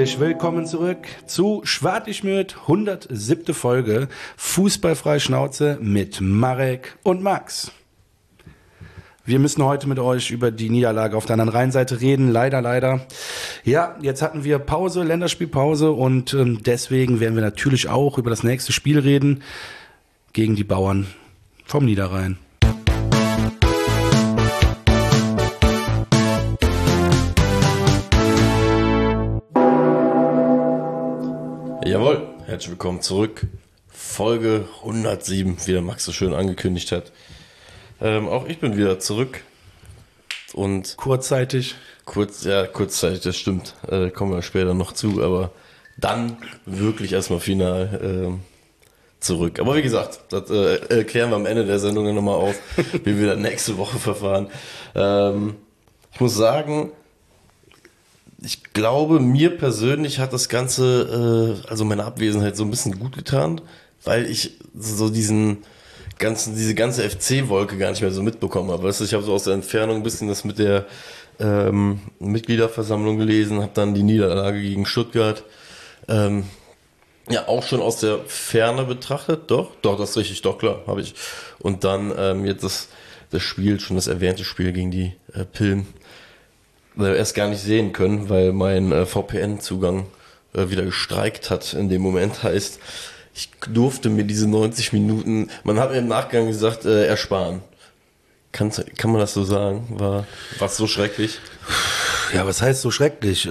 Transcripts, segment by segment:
herzlich willkommen zurück zu Schwartigmüt, 107. Folge Fußballfrei Schnauze mit Marek und Max. Wir müssen heute mit euch über die Niederlage auf der anderen Rheinseite reden, leider. Ja, jetzt hatten wir Pause, Länderspielpause und deswegen werden wir natürlich auch über das nächste Spiel reden gegen die Bauern vom Niederrhein. Jawohl, herzlich willkommen zurück. Folge 107, wie der Max so schön angekündigt hat. Auch ich bin wieder zurück. Und Kurzzeitig, das stimmt. Kommen wir später noch zu, aber dann wirklich erstmal final zurück. Aber wie gesagt, das klären wir am Ende der Sendung dann nochmal auf, wie wir dann nächste Woche verfahren. Ich muss sagen, ich glaube, mir persönlich hat das Ganze, also meine Abwesenheit so ein bisschen gut getan, weil ich so diese ganze FC-Wolke gar nicht mehr so mitbekommen habe. Weißt du, ich habe so aus der Entfernung ein bisschen das mit der Mitgliederversammlung gelesen, habe dann die Niederlage gegen Stuttgart ja auch schon aus der Ferne betrachtet. Doch, das ist richtig, doch, klar, habe ich. Und dann jetzt das Spiel, schon das erwähnte Spiel gegen die Pillen, erst gar nicht sehen können, weil mein VPN-Zugang wieder gestreikt hat in dem Moment. Heißt, ich durfte mir diese 90 Minuten, man hat mir im Nachgang gesagt, ersparen. Kann man das so sagen? War es so schrecklich? Ja, was heißt so schrecklich?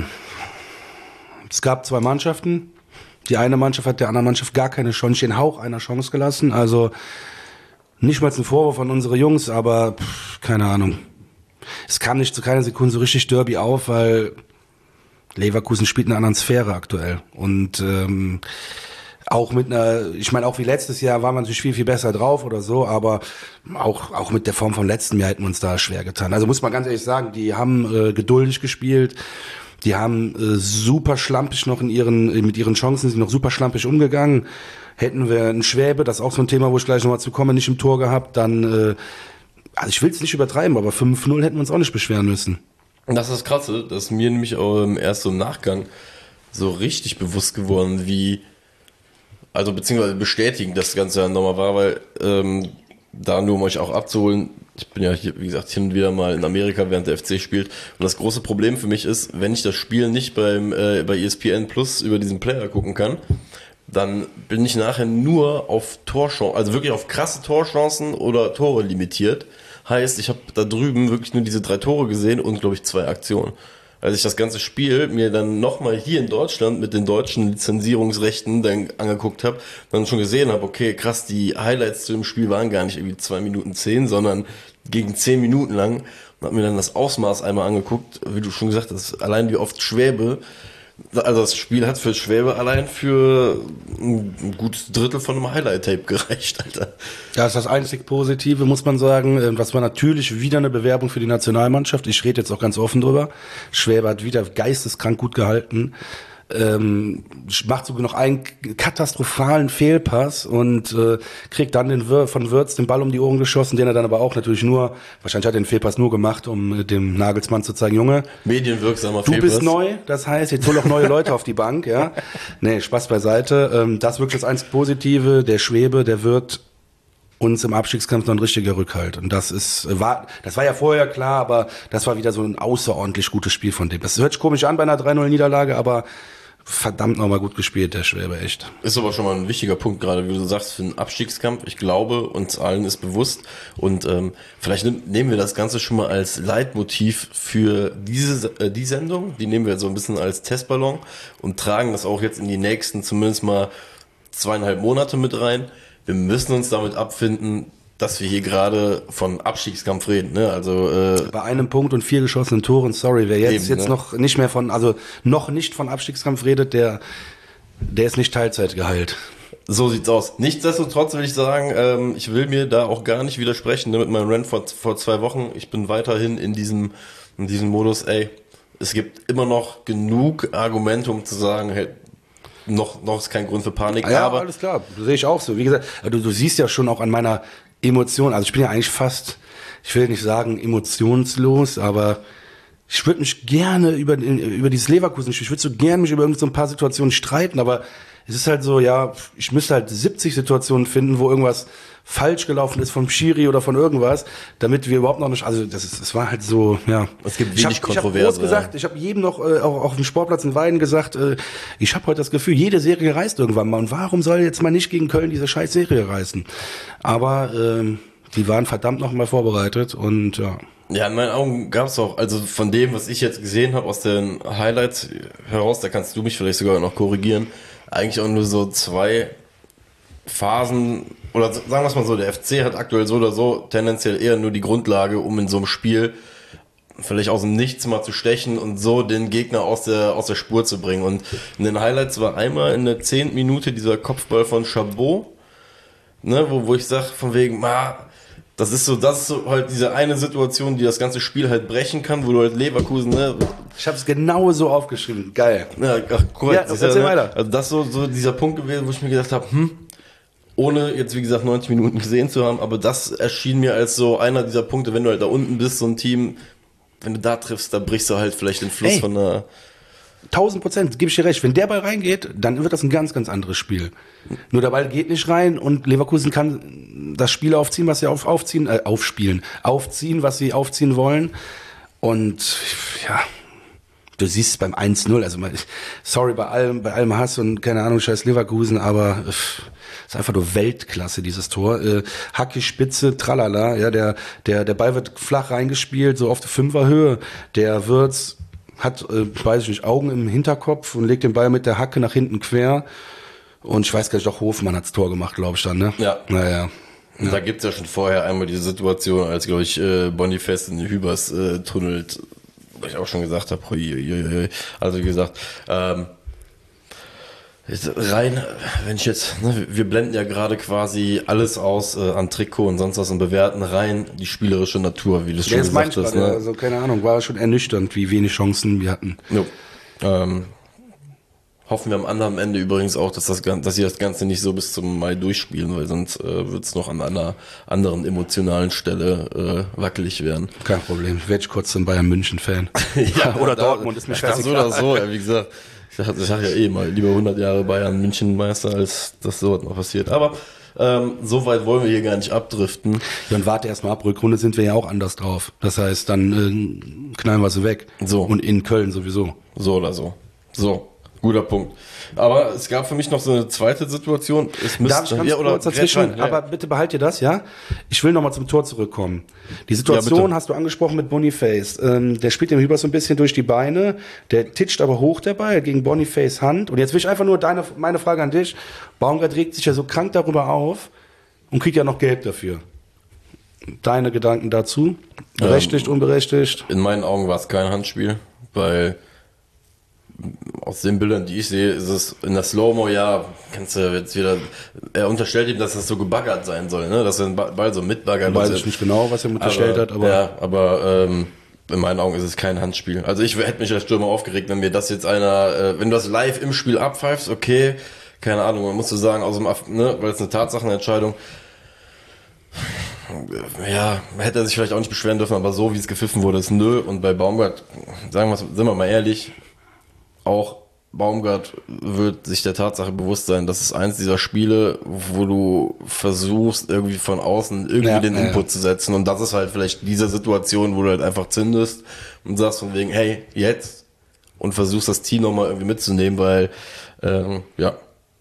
Es gab zwei Mannschaften. Die eine Mannschaft hat der anderen Mannschaft gar keine Chance, den Hauch einer Chance gelassen. Also nicht mal ein Vorwurf an unsere Jungs, aber keine Ahnung. Es kam nicht zu keiner Sekunde so richtig Derby auf, weil Leverkusen spielt in einer anderen Sphäre aktuell. Und auch mit auch wie letztes Jahr war man natürlich viel, viel besser drauf oder so, aber auch mit der Form vom letzten Jahr hätten wir uns da schwer getan. Also muss man ganz ehrlich sagen, die haben geduldig gespielt, die haben super schlampig noch mit ihren Chancen, sind noch super schlampig umgegangen. Hätten wir einen Schwäbe, das ist auch so ein Thema, wo ich gleich nochmal zu komme, nicht im Tor gehabt, dann also ich will es nicht übertreiben, aber 5-0 hätten wir uns auch nicht beschweren müssen. Das ist das Krasse, das ist mir nämlich auch erst so im Nachgang so richtig bewusst geworden, also beziehungsweise bestätigen, dass das Ganze ja nochmal war, weil da nur um euch auch abzuholen, ich bin ja hier, wie gesagt, hin und wieder mal in Amerika, während der FC spielt, und das große Problem für mich ist, wenn ich das Spiel nicht bei ESPN Plus über diesen Player gucken kann, dann bin ich nachher nur auf Torchancen, also wirklich auf krasse Torchancen oder Tore limitiert. Heißt, ich habe da drüben wirklich nur diese 3 Tore gesehen und, glaube ich, 2 Aktionen. Als ich das ganze Spiel mir dann nochmal hier in Deutschland mit den deutschen Lizenzierungsrechten dann angeguckt habe, dann schon gesehen habe, okay, krass, die Highlights zu dem Spiel waren gar nicht irgendwie 2 Minuten 10, sondern gegen 10 Minuten lang. Und habe mir dann das Ausmaß einmal angeguckt, wie du schon gesagt hast, allein wie oft Schwäbe, also das Spiel hat für Schwäbe allein für ein gutes Drittel von einem Highlight-Tape gereicht, Alter. Ja, ist das einzig Positive, muss man sagen. Was war natürlich wieder eine Bewerbung für die Nationalmannschaft. Ich rede jetzt auch ganz offen drüber. Schwäbe hat wieder geisteskrank gut gehalten. Macht sogar noch einen katastrophalen Fehlpass und kriegt dann von Wirtz den Ball um die Ohren geschossen, den er dann aber auch natürlich wahrscheinlich hat er den Fehlpass nur gemacht, um dem Nagelsmann zu zeigen, Junge, medienwirksamer du Fehlpass. Bist neu, das heißt, jetzt hol auch neue Leute auf die Bank, ja. Nee, Spaß beiseite. Das ist wirklich das einzig Positive, der Schwäbe, der wird uns im Abstiegskampf noch ein richtiger Rückhalt. Und das war ja vorher klar, aber das war wieder so ein außerordentlich gutes Spiel von dem. Das hört sich komisch an bei einer 3-0-Niederlage, aber verdammt nochmal gut gespielt, der Schwäbe, echt. Ist aber schon mal ein wichtiger Punkt, gerade wie du sagst, für einen Abstiegskampf. Ich glaube, uns allen ist bewusst und vielleicht nehmen wir das Ganze schon mal als Leitmotiv für die Sendung. Die nehmen wir so ein bisschen als Testballon und tragen das auch jetzt in die nächsten zumindest mal 2,5 Monate mit rein. Wir müssen uns damit abfinden, dass wir hier gerade von Abstiegskampf reden, ne? Also bei einem Punkt und 4 geschossenen Toren, sorry, wer jetzt ne? noch nicht von Abstiegskampf redet, der ist nicht Teilzeit geheilt. So sieht's aus. Nichtsdestotrotz will ich sagen, ich will mir da auch gar nicht widersprechen, ne, mit meinem Rant vor 2 Wochen. Ich bin weiterhin in diesem Modus, es gibt immer noch genug Argumente, um zu sagen, hey, noch ist kein Grund für Panik. Ja, aber alles klar, sehe ich auch so. Wie gesagt, du siehst ja schon auch an meiner Emotion, also ich bin ja eigentlich fast, ich will nicht sagen emotionslos, aber Ich würde mich gerne über dieses Leverkusen, ich würde so gerne mich über so ein paar Situationen streiten, aber es ist halt so, ja, ich müsste halt 70 Situationen finden, wo irgendwas falsch gelaufen ist vom Schiri oder von irgendwas, damit wir überhaupt noch nicht, also das war halt so, ja. Es gibt wenig Kontroverse. Ich habe groß gesagt, ich habe jedem noch auch auf dem Sportplatz in Weiden gesagt, ich habe heute das Gefühl, jede Serie reißt irgendwann mal und warum soll jetzt mal nicht gegen Köln diese scheiß Serie reißen? Aber die waren verdammt noch mal vorbereitet und ja. Ja, in meinen Augen gab es auch, also von dem, was ich jetzt gesehen habe aus den Highlights heraus, da kannst du mich vielleicht sogar noch korrigieren, eigentlich auch nur so 2 Phasen, oder sagen wir es mal so, der FC hat aktuell so oder so tendenziell eher nur die Grundlage, um in so einem Spiel vielleicht aus dem Nichts mal zu stechen und so den Gegner aus der Spur zu bringen. Und in den Highlights war einmal in der 10. Minute dieser Kopfball von Chabot, ne, wo ich sag von wegen, das ist so halt diese eine Situation, die das ganze Spiel halt brechen kann, wo du halt Leverkusen, ne? Ich habe es genau so aufgeschrieben, geil. Ja, korrekt. Ja, erzähl weiter. Also das so dieser Punkt gewesen, wo ich mir gedacht habe, ohne jetzt wie gesagt 90 Minuten gesehen zu haben, aber das erschien mir als so einer dieser Punkte, wenn du halt da unten bist, so ein Team, wenn du da triffst, da brichst du halt vielleicht den Fluss von der 1000%, gebe ich dir recht. Wenn der Ball reingeht, dann wird das ein ganz, ganz anderes Spiel. Nur der Ball geht nicht rein und Leverkusen kann das Spiel aufziehen, was sie aufziehen, was sie aufziehen wollen. Und ja, du siehst es beim 1-0, also sorry bei allem Hass und keine Ahnung, scheiß Leverkusen, aber ist einfach nur Weltklasse, dieses Tor. Hacke, Spitze, tralala, ja, der Ball wird flach reingespielt, so auf der 5er Höhe. Der Wirtz hat, weiß ich nicht, Augen im Hinterkopf und legt den Ball mit der Hacke nach hinten quer. Und ich weiß gar nicht, doch Hofmann hat's Tor gemacht, glaube ich dann, ne? Ja. Naja. Und da gibt's ja schon vorher einmal diese Situation, als, glaube ich, Boniface in Hübers tunnelt, wo ich auch schon gesagt habe, also wie gesagt, rein, wenn ich jetzt, ne, wir blenden ja gerade quasi alles aus an Trikot und sonst was und bewerten rein die spielerische Natur, wie du es schon gesagt hast. Ne? Also keine Ahnung, war schon ernüchternd, wie wenig Chancen wir hatten. Jo. Hoffen wir am anderen Ende übrigens auch, dass sie das Ganze nicht so bis zum Mai durchspielen, weil sonst wird es noch an einer anderen emotionalen Stelle wackelig werden. Kein Problem, ich werde kurz ein Bayern München-Fan. Ja, oder Dortmund, ist mir scheißegal. So oder so, wie gesagt. Ich sag ja mal, lieber 100 Jahre Bayern München Meister, als dass sowas noch passiert. Aber so weit wollen wir hier gar nicht abdriften. Ja, und warte erst mal ab, Rückrunde sind wir ja auch anders drauf. Das heißt, dann knallen wir sie weg. So. Und in Köln sowieso. So oder so. So, guter Punkt. Aber es gab für mich noch so eine zweite Situation. Darf ich ganz kurz dazwischen, aber bitte behalt dir das, ja? Ich will nochmal zum Tor zurückkommen. Die Situation hast du angesprochen mit Boniface. Der spielt dem Hübers so ein bisschen durch die Beine, der titscht aber hoch der Ball gegen Boniface Hand. Und jetzt will ich einfach nur meine Frage an dich. Baumgart regt sich ja so krank darüber auf und kriegt ja noch Gelb dafür. Deine Gedanken dazu? Berechtigt, unberechtigt? In meinen Augen war es kein Handspiel, weil aus den Bildern, die ich sehe, ist es in der Slow-Mo, ja, kannst du jetzt wieder, er unterstellt ihm, dass das so gebaggert sein soll, ne, dass er den Ball so mitbaggert. Weiß ich nicht genau, was er unterstellt hat, aber. Ja, aber in meinen Augen ist es kein Handspiel. Also ich hätte mich als Stürmer aufgeregt, wenn mir das jetzt wenn du das live im Spiel abpfeifst, okay, keine Ahnung, man muss so sagen, weil es eine Tatsachenentscheidung, ja, hätte er sich vielleicht auch nicht beschweren dürfen, aber so wie es gepfiffen wurde, ist nö. Und bei Baumgart, sind wir mal ehrlich, auch Baumgart wird sich der Tatsache bewusst sein, dass es eins dieser Spiele, wo du versuchst, irgendwie von außen den Input zu setzen. Und das ist halt vielleicht diese Situation, wo du halt einfach zündest und sagst von wegen, hey, jetzt, und versuchst das Team nochmal irgendwie mitzunehmen, weil, ja.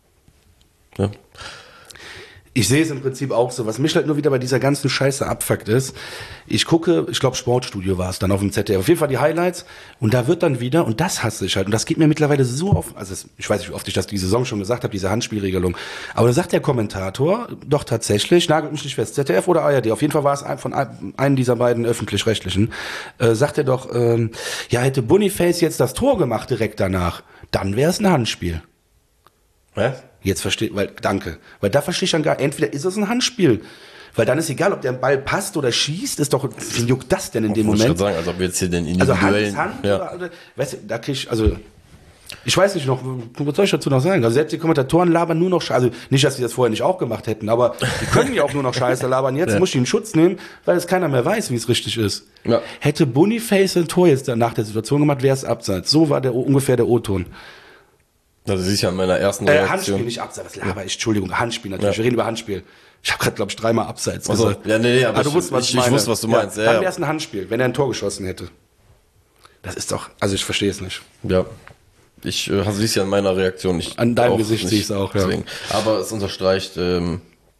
Ich sehe es im Prinzip auch so. Was mich halt nur wieder bei dieser ganzen Scheiße abfuckt ist, ich gucke, ich glaube Sportstudio war es dann auf dem ZDF, auf jeden Fall die Highlights und da wird dann wieder, und das hasse ich halt, und das geht mir mittlerweile so auf, also ich weiß nicht, wie oft ich das die Saison schon gesagt habe, diese Handspielregelung, aber da sagt der Kommentator doch tatsächlich, nagelt mich nicht fest, ZDF oder ARD, auf jeden Fall war es von einem dieser beiden Öffentlich-Rechtlichen, sagt er doch, ja, hätte Boniface jetzt das Tor gemacht direkt danach, dann wäre es ein Handspiel. Was? Jetzt danke. Weil da verstehe ich dann gar, entweder ist es ein Handspiel, weil dann ist egal, ob der Ball passt oder schießt, ist doch, wie juckt das denn in dem Moment? Ich würde sagen, als ob wir jetzt hier den individuellen... Also Hand ist Hand, oder, weißt du, da krieg ich, also... Ich weiß nicht noch, was soll ich dazu noch sagen? Also selbst die Kommentatoren labern nur noch Scheiße. Also nicht, dass sie das vorher nicht auch gemacht hätten, aber die können ja auch nur noch Scheiße labern. Jetzt muss ich in Schutz nehmen, weil es keiner mehr weiß, wie es richtig ist. Ja. Hätte Boniface ein Tor jetzt nach der Situation gemacht, wäre es Abseits. So war ungefähr der O-Ton. Also siehst ja in meiner ersten Reaktion. Handspiel, nicht Abseits. Was laber ich? Entschuldigung, Handspiel natürlich. Wir reden über Handspiel. Ich habe gerade, glaube ich, 3-mal Abseits gesagt. Ja, nee, aber du wusstest, was ich meine. Ich wusste, was du meinst. Dann wäre es ein Handspiel, wenn er ein Tor geschossen hätte. Das ist doch, also ich verstehe es nicht. Ja. Ich siehst ja in meiner Reaktion nicht. An deinem Gesicht sehe ich es auch, ja. Deswegen. Aber es unterstreicht dass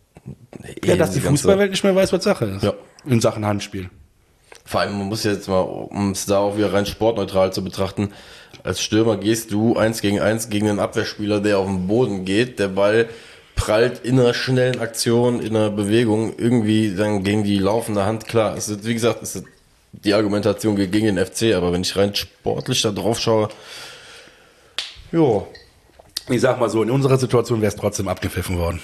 die Fußballwelt nicht mehr weiß, was Sache ist. Ja. In Sachen Handspiel. Vor allem, man muss jetzt mal, um es da auch wieder rein sportneutral zu betrachten, als Stürmer gehst du 1 gegen 1 gegen einen Abwehrspieler, der auf den Boden geht, der Ball prallt in einer schnellen Aktion, in einer Bewegung irgendwie dann gegen die laufende Hand. Klar, es ist, wie gesagt, es ist die Argumentation gegen den FC, aber wenn ich rein sportlich da drauf schaue, jo. Ich sag mal so, in unserer Situation wäre es trotzdem abgepfiffen worden.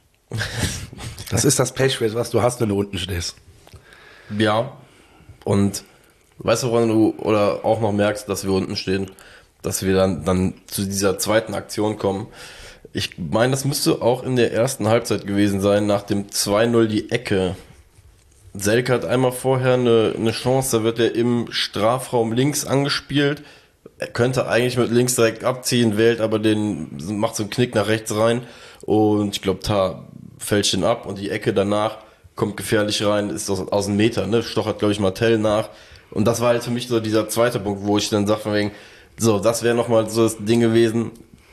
Das ist das Pech, was du hast, wenn du unten stehst. Ja, und weißt du, woran du oder auch noch merkst, dass wir unten stehen, dass wir dann zu dieser zweiten Aktion kommen. Ich meine, das müsste auch in der ersten Halbzeit gewesen sein, nach dem 2-0 die Ecke. Selke hat einmal vorher eine Chance, da wird er im Strafraum links angespielt. Er könnte eigentlich mit links direkt abziehen, wählt aber macht so einen Knick nach rechts rein und ich glaube, Tah fälscht den ab und die Ecke danach kommt gefährlich rein, ist aus einem Meter, ne? Stochert, glaube ich, Martell nach. Und das war halt für mich so dieser zweite Punkt, wo ich dann sage, von wegen, so, das wäre nochmal so das Ding gewesen.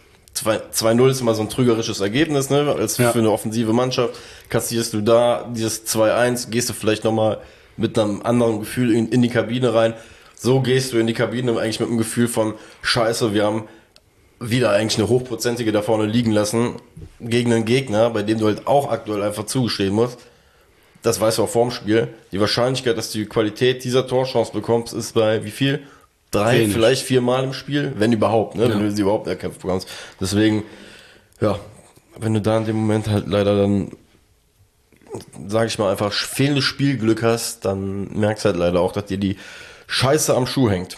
2-0 ist immer so ein trügerisches Ergebnis, ne? Für eine offensive Mannschaft. Kassierst du da dieses 2-1, gehst du vielleicht nochmal mit einem anderen Gefühl in die Kabine rein. So gehst du in die Kabine eigentlich mit einem Gefühl von Scheiße, wir haben wieder eigentlich eine hochprozentige da vorne liegen lassen gegen einen Gegner, bei dem du halt auch aktuell einfach zugestehen musst. Das weißt du auch vorm Spiel. Die Wahrscheinlichkeit, dass du die Qualität dieser Torchance bekommst, ist bei wie viel? 3, vielleicht 4 Mal im Spiel, wenn überhaupt, ne? Wenn du sie überhaupt erkämpft bekommst. Deswegen, ja, wenn du da in dem Moment halt leider dann, sag ich mal, einfach fehlendes Spielglück hast, dann merkst du halt leider auch, dass dir die Scheiße am Schuh hängt.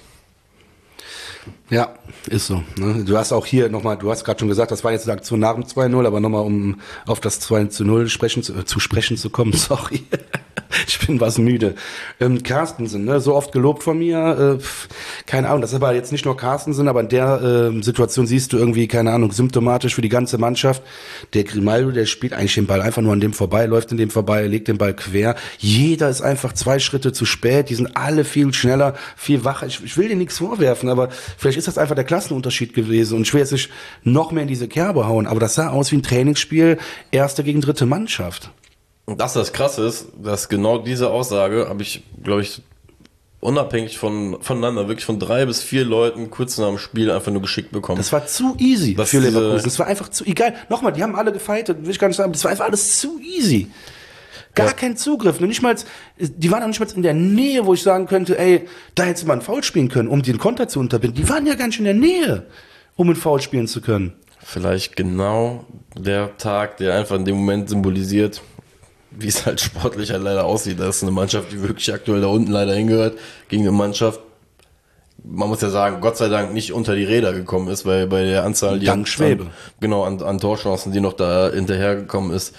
Ja, ist so. Ne? Du hast auch hier nochmal, du hast gerade schon gesagt, das war jetzt eine Aktion nach dem 2-0, aber nochmal, um auf das 2-0 zu sprechen zu kommen, sorry. Ich bin was müde. Carstensen, ne? So oft gelobt von mir, keine Ahnung, das ist aber jetzt nicht nur Carstensen, aber in der Situation siehst du irgendwie, keine Ahnung, symptomatisch für die ganze Mannschaft. Der Grimaldo, der spielt eigentlich den Ball einfach nur an dem vorbei, läuft in dem vorbei, legt den Ball quer. Jeder ist einfach 2 Schritte zu spät, die sind alle viel schneller, viel wacher. Ich will dir nichts vorwerfen, aber vielleicht ist das einfach der Klassenunterschied gewesen und ich will jetzt nicht noch mehr in diese Kerbe hauen, aber das sah aus wie ein Trainingsspiel, erste gegen dritte Mannschaft. Und das Krasse ist, dass genau diese Aussage habe ich, glaube ich, unabhängig voneinander, wirklich von 3 bis 4 Leuten kurz nach dem Spiel einfach nur geschickt bekommen. Das war zu easy für Leverkusen. Das war einfach zu egal. Nochmal, die haben alle gefightet, will ich gar nicht sagen, das war einfach alles zu easy. Gar kein Zugriff. Die waren auch nicht mal in der Nähe, wo ich sagen könnte, ey, da hätte man einen Foul spielen können, um den Konter zu unterbinden. Die waren ja gar nicht in der Nähe, um einen Foul spielen zu können. Vielleicht genau der Tag, der einfach in dem Moment symbolisiert, wie es halt sportlich halt leider aussieht. Das ist eine Mannschaft, die wirklich aktuell da unten leider hingehört, gegen eine Mannschaft, man muss ja sagen, Gott sei Dank nicht unter die Räder gekommen ist, weil bei der Anzahl die Dank Schwäbe. An Torchancen, die noch da hinterhergekommen ist,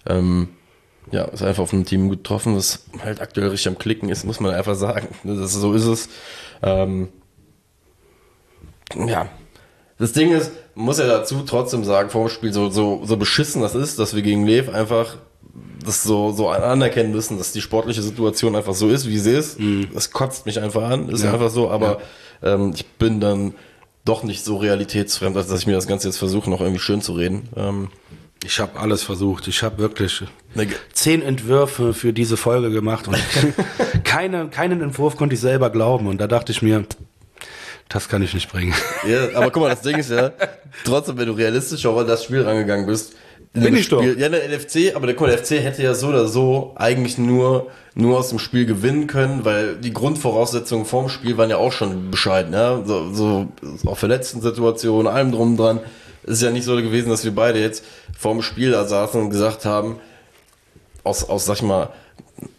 ist einfach auf ein Team getroffen, das halt aktuell richtig am Klicken ist, muss man einfach sagen. So ist es. Das Ding ist, man muss ja dazu trotzdem sagen, vor dem Spiel, so beschissen das ist, dass wir gegen Lev einfach das so anerkennen müssen, dass die sportliche Situation einfach so ist, wie sie ist. Das kotzt mich einfach an, ist einfach so, aber ich bin dann doch nicht so realitätsfremd, als dass ich mir das Ganze jetzt versuche, noch irgendwie schön zu reden. Ich habe alles versucht. Ich habe wirklich 10 Entwürfe für diese Folge gemacht und keinen Entwurf konnte ich selber glauben. Und da dachte ich mir, das kann ich nicht bringen. Ja, aber guck mal, das Ding ist ja, trotzdem, wenn du realistisch auch an das Spiel rangegangen bist, bin ich doch. Ja, der LFC, aber der FC hätte ja so oder so eigentlich nur aus dem Spiel gewinnen können, weil die Grundvoraussetzungen vorm Spiel waren ja auch schon bescheiden, ja, so auch verletzten Situationen, allem drum dran. Es ist ja nicht so gewesen, dass wir beide jetzt vorm Spiel da saßen und gesagt haben, sag ich mal,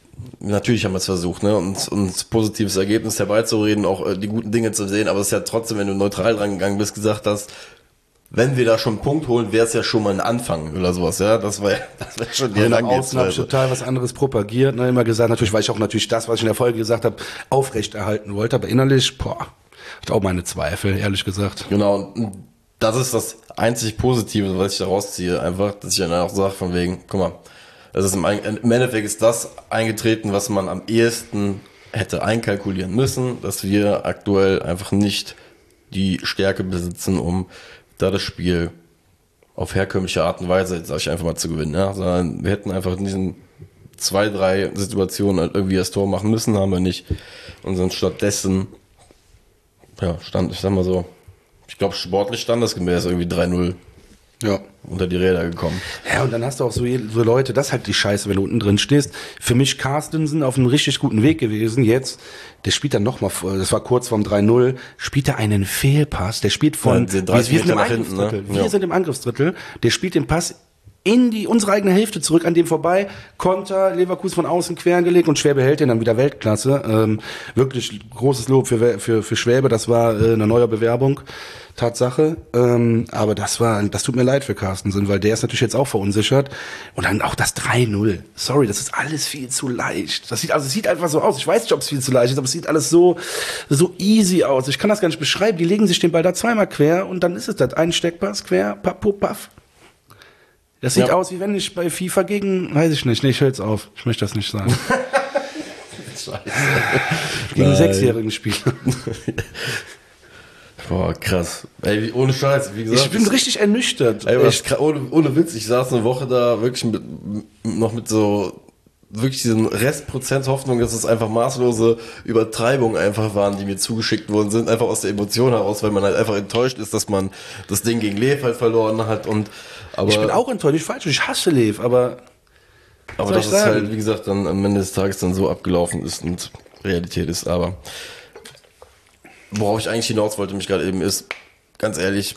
natürlich haben wir es versucht, ne, uns positives Ergebnis herbeizureden, auch die guten Dinge zu sehen, aber es ist ja trotzdem, wenn du neutral rangegangen bist, gesagt hast, wenn wir da schon einen Punkt holen, wäre es ja schon mal ein Anfang oder sowas, ja, das wäre schon die Außen habe ich total was anderes propagiert, ne, immer gesagt, natürlich, weil ich auch natürlich das, was ich in der Folge gesagt habe, aufrechterhalten wollte, aber innerlich, hat auch meine Zweifel, ehrlich gesagt. Genau, und das ist das einzig Positive, was ich da rausziehe, einfach, dass ich dann auch sage, von wegen, guck mal, das ist im Endeffekt ist das eingetreten, was man am ehesten hätte einkalkulieren müssen, dass wir aktuell einfach nicht die Stärke besitzen, um da das Spiel auf herkömmliche Art und Weise, jetzt sage ich einfach mal, zu gewinnen. Ja? Sondern wir hätten einfach in diesen 2, 3 Situationen halt irgendwie das Tor machen müssen, haben wir nicht. Und sind stattdessen, ich sag mal so, ich glaube sportlich standesgemäß irgendwie 3-0 unter die Räder gekommen. Ja, und dann hast du auch so Leute, das ist halt die Scheiße, wenn du unten drin stehst. Für mich Carstensen auf einem richtig guten Weg gewesen. Jetzt, der spielt dann nochmal, das war kurz vorm 3-0, spielt er einen Fehlpass. Der spielt von, wir sind im Angriffsdrittel. Wir sind im Angriffsdrittel. Der spielt den Pass in unsere eigene Hälfte zurück, an dem vorbei, Konter, Leverkusen von außen quer gelegt und Schwäbe hält den dann wieder Weltklasse. Wirklich großes Lob für Schwäbe, das war eine neue Bewerbung. Tatsache, aber das tut mir leid für Carstensen, weil der ist natürlich jetzt auch verunsichert und dann auch das 3-0. Sorry, das ist alles viel zu leicht. Es sieht einfach so aus. Ich weiß nicht, ob es viel zu leicht ist, aber es sieht alles so easy aus. Ich kann das gar nicht beschreiben. Die legen sich den Ball da zweimal quer und dann ist es das. Ein Steckpass quer, papp, puff, paff. Das sieht aus, wie wenn ich bei FIFA weiß ich nicht. Nee, ich höre jetzt auf. Ich möchte das nicht sagen. Scheiße. Gegen 6-jährigen Spieler. Boah, krass. Ey, ohne Scheiß, wie gesagt. Ich bin richtig ernüchtert. Ey, ohne Witz, ich saß eine Woche da wirklich noch mit so, wirklich diesen Restprozent Hoffnung, dass es einfach maßlose Übertreibungen einfach waren, die mir zugeschickt worden sind, einfach aus der Emotion heraus, weil man halt einfach enttäuscht ist, dass man das Ding gegen Lev halt verloren hat aber ich bin auch enttäuscht, nicht falsch, ich hasse Lev, aber dass es halt, wie gesagt, dann am Ende des Tages dann so abgelaufen ist und Realität ist, aber worauf ich eigentlich hinaus wollte, mich gerade eben ist, ganz ehrlich,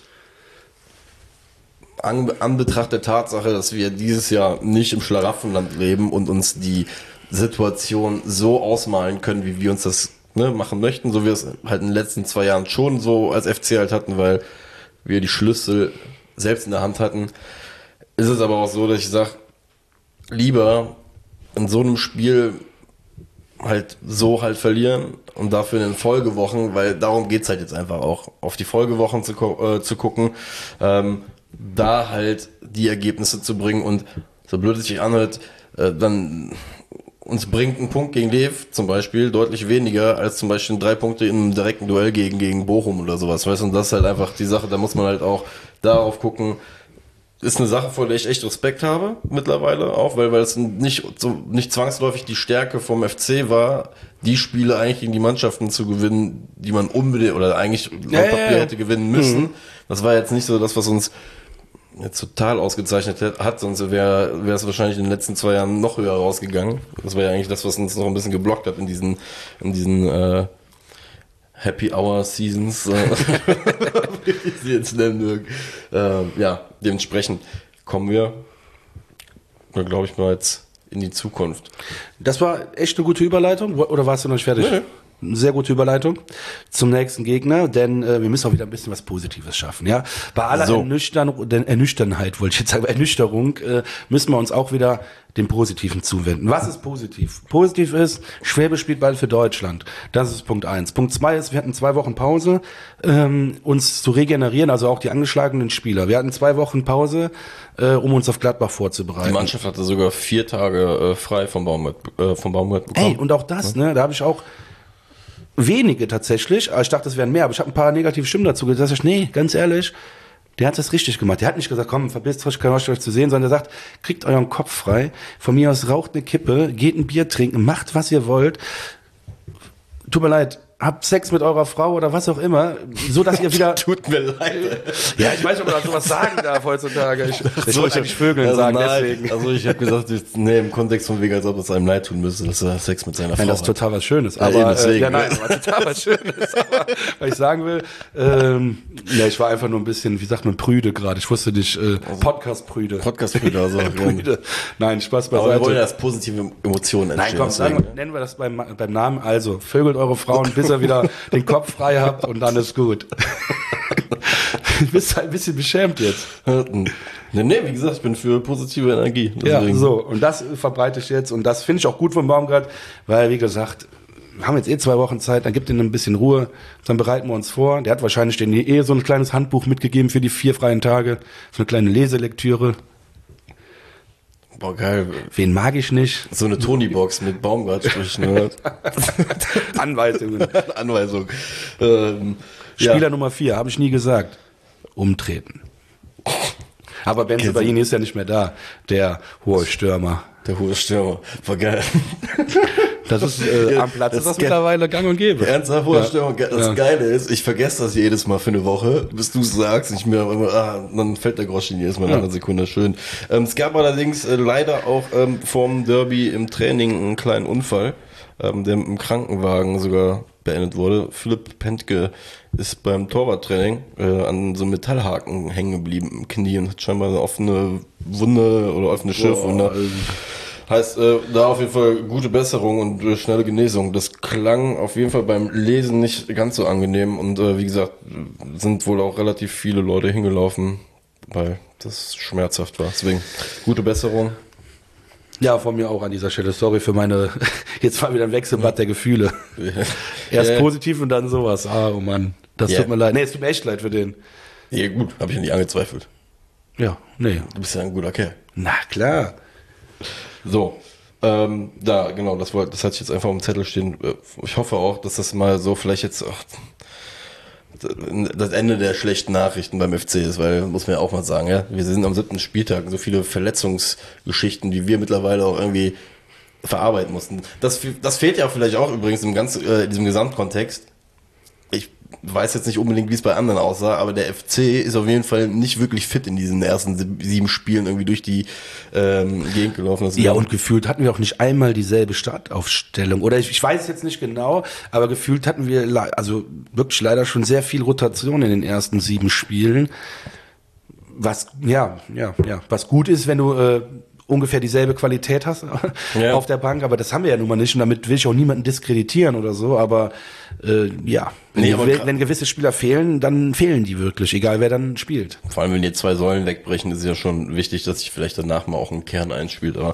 an Betracht der Tatsache, dass wir dieses Jahr nicht im Schlaraffenland leben und uns die Situation so ausmalen können, wie wir uns das machen möchten, so wie wir es halt in den letzten 2 Jahren schon so als FC halt hatten, weil wir die Schlüssel selbst in der Hand hatten, ist es aber auch so, dass ich sage, lieber in so einem Spiel halt verlieren und dafür in den Folgewochen, weil darum geht's halt jetzt einfach auch, auf die Folgewochen zu gucken, da halt die Ergebnisse zu bringen und so blöd es sich anhört, dann uns bringt ein Punkt gegen Lev zum Beispiel deutlich weniger als zum Beispiel 3 Punkte in einem direkten Duell gegen Bochum oder sowas, weißt du, und das ist halt einfach die Sache, da muss man halt auch darauf gucken. Ist eine Sache, vor der ich echt Respekt habe mittlerweile auch, weil es nicht zwangsläufig die Stärke vom FC war, die Spiele eigentlich gegen die Mannschaften zu gewinnen, die man unbedingt oder eigentlich laut Papier hätte gewinnen müssen. Das war jetzt nicht so das, was uns jetzt total ausgezeichnet hat, sonst wäre es wahrscheinlich in den letzten 2 Jahren noch höher rausgegangen. Das war ja eigentlich das, was uns noch ein bisschen geblockt hat in diesen Happy Hour Seasons, wie ich sie jetzt nennen mögen. Dementsprechend kommen wir, glaube ich mal, jetzt in die Zukunft. Das war echt eine gute Überleitung, oder warst du noch nicht fertig? Nee. Sehr gute Überleitung zum nächsten Gegner, denn wir müssen auch wieder ein bisschen was Positives schaffen, ja. Bei aller Ernüchternheit, wollte ich jetzt sagen, Ernüchterung, müssen wir uns auch wieder dem Positiven zuwenden. Was ist positiv? Positiv ist, Schwäbe spielt bald für Deutschland. Das ist Punkt 1. Punkt 2 ist, wir hatten 2 Wochen Pause, uns zu regenerieren, also auch die angeschlagenen Spieler. Wir hatten 2 Wochen Pause, um uns auf Gladbach vorzubereiten. Die Mannschaft hatte sogar 4 Tage frei vom Baumgart bekommen. Ey, und auch das, da habe ich auch wenige tatsächlich, ich dachte, es wären mehr, aber ich habe ein paar negative Stimmen dazu gesagt. Nee, ganz ehrlich, der hat das richtig gemacht. Der hat nicht gesagt, komm, verpisst euch, kein euch zu sehen, sondern der sagt, kriegt euren Kopf frei, von mir aus raucht eine Kippe, geht ein Bier trinken, macht, was ihr wollt. Tut mir leid, habt Sex mit eurer Frau oder was auch immer, so dass ihr wieder... Tut mir leid. Ja, ich weiß nicht, ob man sowas sagen darf heutzutage. Ich wollte eigentlich Vögeln also sagen, nein, deswegen. Also ich habe gesagt, im Kontext von wegen, als ob es einem leid tun müsste, dass er Sex mit seiner Frau Nein, das ist hat. total was Schönes. Ja, eben, Aber, deswegen. aber total was Schönes. Aber, was ich sagen will, ja, ich war einfach nur ein bisschen, wie sagt man, prüde gerade. Ich wusste nicht, Podcast-prüde. Podcast-Brüder, also. Prüde. Nein, Spaß Aber wir beiseite. wollen, dass positive Emotionen Nein, entstehen. komm, deswegen. nennen wir das beim Namen. Also, vögelt eure Frauen, bis ihr wieder den Kopf frei habt und dann ist gut. Du bist halt ein bisschen beschämt jetzt. Nee, wie gesagt, ich bin für positive Energie. Ja, so. Und das verbreite ich jetzt. Und das finde ich auch gut von Baumgart, weil, wie gesagt, wir haben jetzt 2 Wochen Zeit, dann gibt ihm ein bisschen Ruhe, dann bereiten wir uns vor. Der hat wahrscheinlich denen so ein kleines Handbuch mitgegeben für die 4 freien Tage. So eine kleine Leselektüre. Boah, geil. Wen mag ich nicht? So eine Tony-Box mit Baumgart-Strichen. Ne? Anweisungen. Anweisung. Spieler Nummer 4, habe ich nie gesagt. Umtreten. Aber Bensebaini ist ja nicht mehr da, der hohe Stürmer. Der hohe Stürmer. War geil. Das ist am Platz ist das mittlerweile gang und gäbe. Ernsthaft, hoher Stürmer. Das Geile ist, ich vergesse das jedes Mal für eine Woche, bis du es sagst. Ich mir immer, dann fällt der Groschen jedes Mal in einer Sekunde. Schön. Es gab allerdings leider auch vorm Derby im Training einen kleinen Unfall, der im Krankenwagen sogar beendet wurde. Philipp Pentke ist beim Torwarttraining an so einem Metallhaken hängen geblieben im Knie und hat scheinbar eine offene Wunde oder offene Schürfwunde. Heißt, da auf jeden Fall gute Besserung und schnelle Genesung. Das klang auf jeden Fall beim Lesen nicht ganz so angenehm und wie gesagt, sind wohl auch relativ viele Leute hingelaufen, weil das schmerzhaft war. Deswegen gute Besserung. Ja, von mir auch an dieser Stelle. Sorry für meine, jetzt war wieder ein Wechselbad der Gefühle. Erst positiv und dann sowas. Oh Mann, das tut mir leid. Nee, es tut mir echt leid für den. Ja gut, habe ich ja nicht angezweifelt. Ja, nee. Du bist ja ein guter Kerl. Na klar. So, da, genau, das hatte ich jetzt einfach auf dem Zettel stehen. Ich hoffe auch, dass das mal so vielleicht jetzt auch das Ende der schlechten Nachrichten beim FC ist, weil, muss man ja auch mal sagen, ja, wir sind am 7. Spieltag, so viele Verletzungsgeschichten, die wir mittlerweile auch irgendwie verarbeiten mussten. Das fehlt ja vielleicht auch übrigens im diesem Gesamtkontext. Ich weiß jetzt nicht unbedingt, wie es bei anderen aussah, aber der FC ist auf jeden Fall nicht wirklich fit in diesen ersten 7 Spielen irgendwie durch die Gegend gelaufen. Ja, und gefühlt hatten wir auch nicht einmal dieselbe Startaufstellung. Oder ich weiß es jetzt nicht genau, aber gefühlt hatten wir also wirklich leider schon sehr viel Rotation in den ersten 7 Spielen. Was, was gut ist, wenn du ungefähr dieselbe Qualität hast auf der Bank, aber das haben wir ja nun mal nicht und damit will ich auch niemanden diskreditieren oder so, aber wenn gewisse Spieler fehlen, dann fehlen die wirklich, egal wer dann spielt. Vor allem, wenn die 2 Säulen wegbrechen, ist es ja schon wichtig, dass sich vielleicht danach mal auch ein Kern einspielt, aber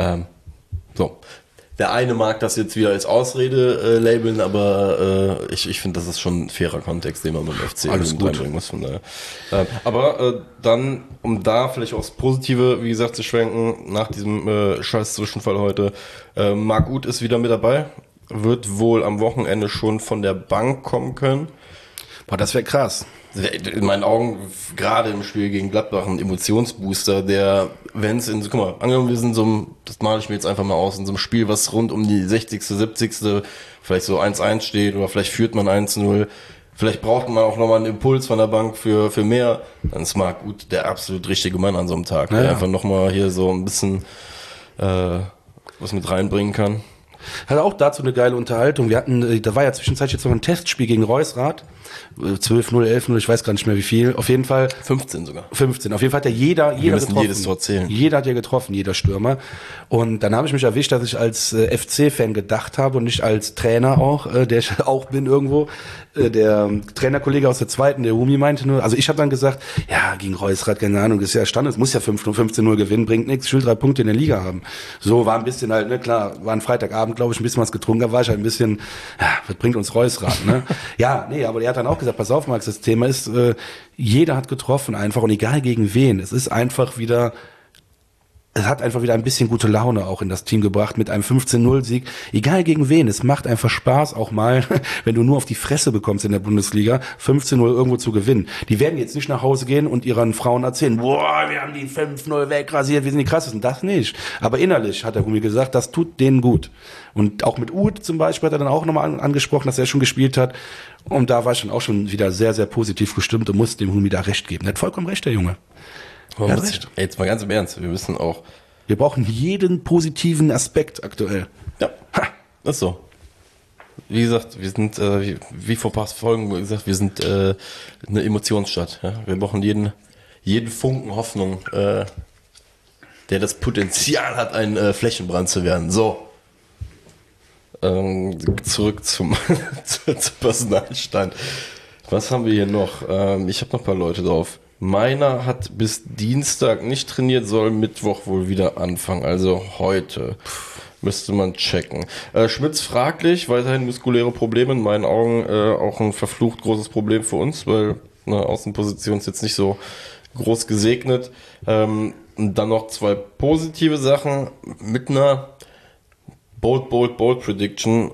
so. Der eine mag das jetzt wieder als Ausrede labeln, aber ich finde, das ist schon ein fairer Kontext, den man beim FC reinbringen muss. Von daher. Aber dann, um da vielleicht aufs Positive, wie gesagt, zu schwenken, nach diesem scheiß Zwischenfall heute, Marc Uth ist wieder mit dabei, wird wohl am Wochenende schon von der Bank kommen können. Boah, das wäre krass. In meinen Augen, gerade im Spiel gegen Gladbach, ein Emotionsbooster, der, wenn es guck mal, angenommen wir sind in so einem, das male ich mir jetzt einfach mal aus, in so einem Spiel, was rund um die 60., 70., vielleicht so 1-1 steht oder vielleicht führt man 1-0, vielleicht braucht man auch nochmal einen Impuls von der Bank für mehr, dann ist Marc Uth der absolut richtige Mann an so einem Tag, der einfach nochmal hier so ein bisschen was mit reinbringen kann. Hatte auch dazu eine geile Unterhaltung. Wir hatten, da war ja zwischenzeitlich jetzt noch ein Testspiel gegen Reusrath. 12-0, 11-0, ich weiß gar nicht mehr wie viel. Auf jeden Fall 15 sogar. 15. Auf jeden Fall hat ja jeder getroffen. Jedes Tor zählen. Jeder hat ja getroffen, jeder Stürmer. Und dann habe ich mich erwischt, dass ich als FC-Fan gedacht habe und nicht als Trainer auch, der ich auch bin irgendwo. Der Trainerkollege aus der zweiten, der Rumi, meinte nur, also ich habe dann gesagt, ja, gegen Reusrath, keine Ahnung, ist ja Standard, es muss ja 15-0 gewinnen, bringt nichts, ich will 3 Punkte in der Liga haben. So war ein bisschen halt, ne, klar, war ein Freitagabend, glaube ich, ein bisschen was getrunken, da war ich halt ein bisschen, ja, was bringt uns Reusrath, ne? Ja, nee, aber der hat dann auch gesagt, pass auf, Max, das Thema ist, jeder hat getroffen einfach und egal gegen wen, es ist einfach wieder es hat einfach wieder ein bisschen gute Laune auch in das Team gebracht mit einem 15-0-Sieg. Egal gegen wen, es macht einfach Spaß auch mal, wenn du nur auf die Fresse bekommst in der Bundesliga, 15-0 irgendwo zu gewinnen. Die werden jetzt nicht nach Hause gehen und ihren Frauen erzählen, boah, wir haben die 5-0 wegrasiert, wir sind die krassesten. Das nicht. Aber innerlich hat der Humi gesagt, das tut denen gut. Und auch mit Uth zum Beispiel hat er dann auch nochmal angesprochen, dass er schon gespielt hat. Und da war ich dann auch schon wieder sehr, sehr positiv gestimmt und musste dem Humi da recht geben. Er hat vollkommen recht, der Junge. Jetzt mal ganz im Ernst, wir müssen auch... Wir brauchen jeden positiven Aspekt aktuell. Ja, das ist so. Wie gesagt, wir sind, wie vor ein paar Folgen gesagt, wir sind eine Emotionsstadt. Ja? Wir brauchen jeden Funken Hoffnung, der das Potenzial hat, ein Flächenbrand zu werden. So. Zurück zum Personalstand. Was haben wir hier noch? Ich habe noch ein paar Leute drauf. Meiner hat bis Dienstag nicht trainiert, soll Mittwoch wohl wieder anfangen, also heute. Müsste man checken. Schmitz fraglich, weiterhin muskuläre Probleme, in meinen Augen auch ein verflucht großes Problem für uns, weil eine Außenposition ist jetzt nicht so groß gesegnet. Und dann noch 2 positive Sachen mit einer Bold Prediction.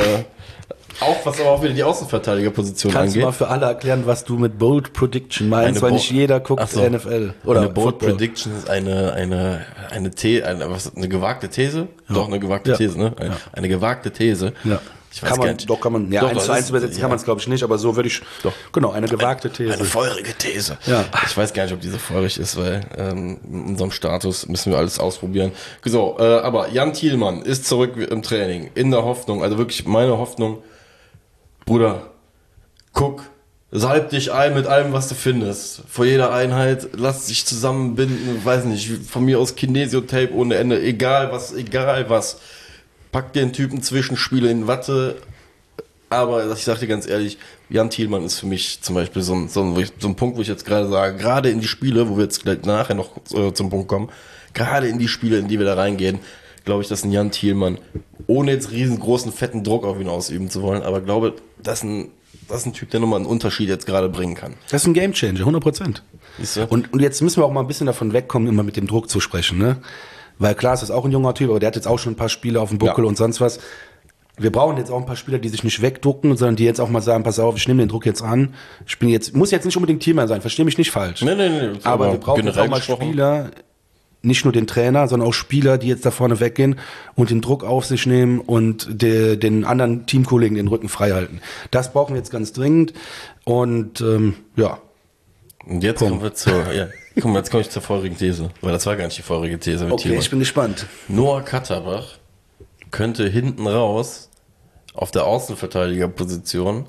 Auch was aber auch wieder die Außenverteidigerposition angeht. Kannst du mal für alle erklären, was du mit Bold Prediction meinst, weil nicht jeder guckt NFL oder eine Bold Football. Prediction ist eine gewagte These? Ja. Doch, eine gewagte These, ne? Eine gewagte These. Ja. Ich weiß gar nicht. Kann man, ja, 1:1 übersetzen kann man es, glaube ich, nicht, aber so würde ich, genau, eine gewagte These. Eine feurige These. Ja. Ich weiß gar nicht, ob diese feurig ist, weil in unserem Status müssen wir alles ausprobieren. So, aber Jan Thielmann ist zurück im Training, in der Hoffnung, also wirklich meine Hoffnung, Bruder, guck, salb dich ein mit allem, was du findest. Vor jeder Einheit, lass dich zusammenbinden, weiß nicht, von mir aus Kinesiotape ohne Ende, egal was. Pack den Typen zwischen, Spiele in Watte. Aber ich sag dir ganz ehrlich, Jan Thielmann ist für mich zum Beispiel so ein Punkt, wo ich jetzt gerade sage, gerade in die Spiele, wo wir jetzt gleich nachher noch zum Punkt kommen, gerade in die Spiele, in die wir da reingehen, glaube ich, dass ein Jan Thielmann, ohne jetzt riesengroßen, fetten Druck auf ihn ausüben zu wollen, aber glaube, das ist ein Typ, der nochmal einen Unterschied jetzt gerade bringen kann. Das ist ein Gamechanger, 100%. Und jetzt müssen wir auch mal ein bisschen davon wegkommen, immer mit dem Druck zu sprechen, ne? Weil klar, es ist auch ein junger Typ, aber der hat jetzt auch schon ein paar Spiele auf dem Buckel und sonst was. Wir brauchen jetzt auch ein paar Spieler, die sich nicht wegducken, sondern die jetzt auch mal sagen, pass auf, ich nehme den Druck jetzt an. Muss jetzt nicht unbedingt Teamman sein, verstehe mich nicht falsch. Nee. Aber wir brauchen jetzt auch mal Spieler, nicht nur den Trainer, sondern auch Spieler, die jetzt da vorne weggehen und den Druck auf sich nehmen und den anderen Teamkollegen den Rücken frei halten. Das brauchen wir jetzt ganz dringend. Und ja. Und jetzt kommen wir jetzt komme ich zur vorherigen These, weil das war gar nicht die vorherige These. Okay, ich bin gespannt. Noah Katterbach könnte hinten raus auf der Außenverteidigerposition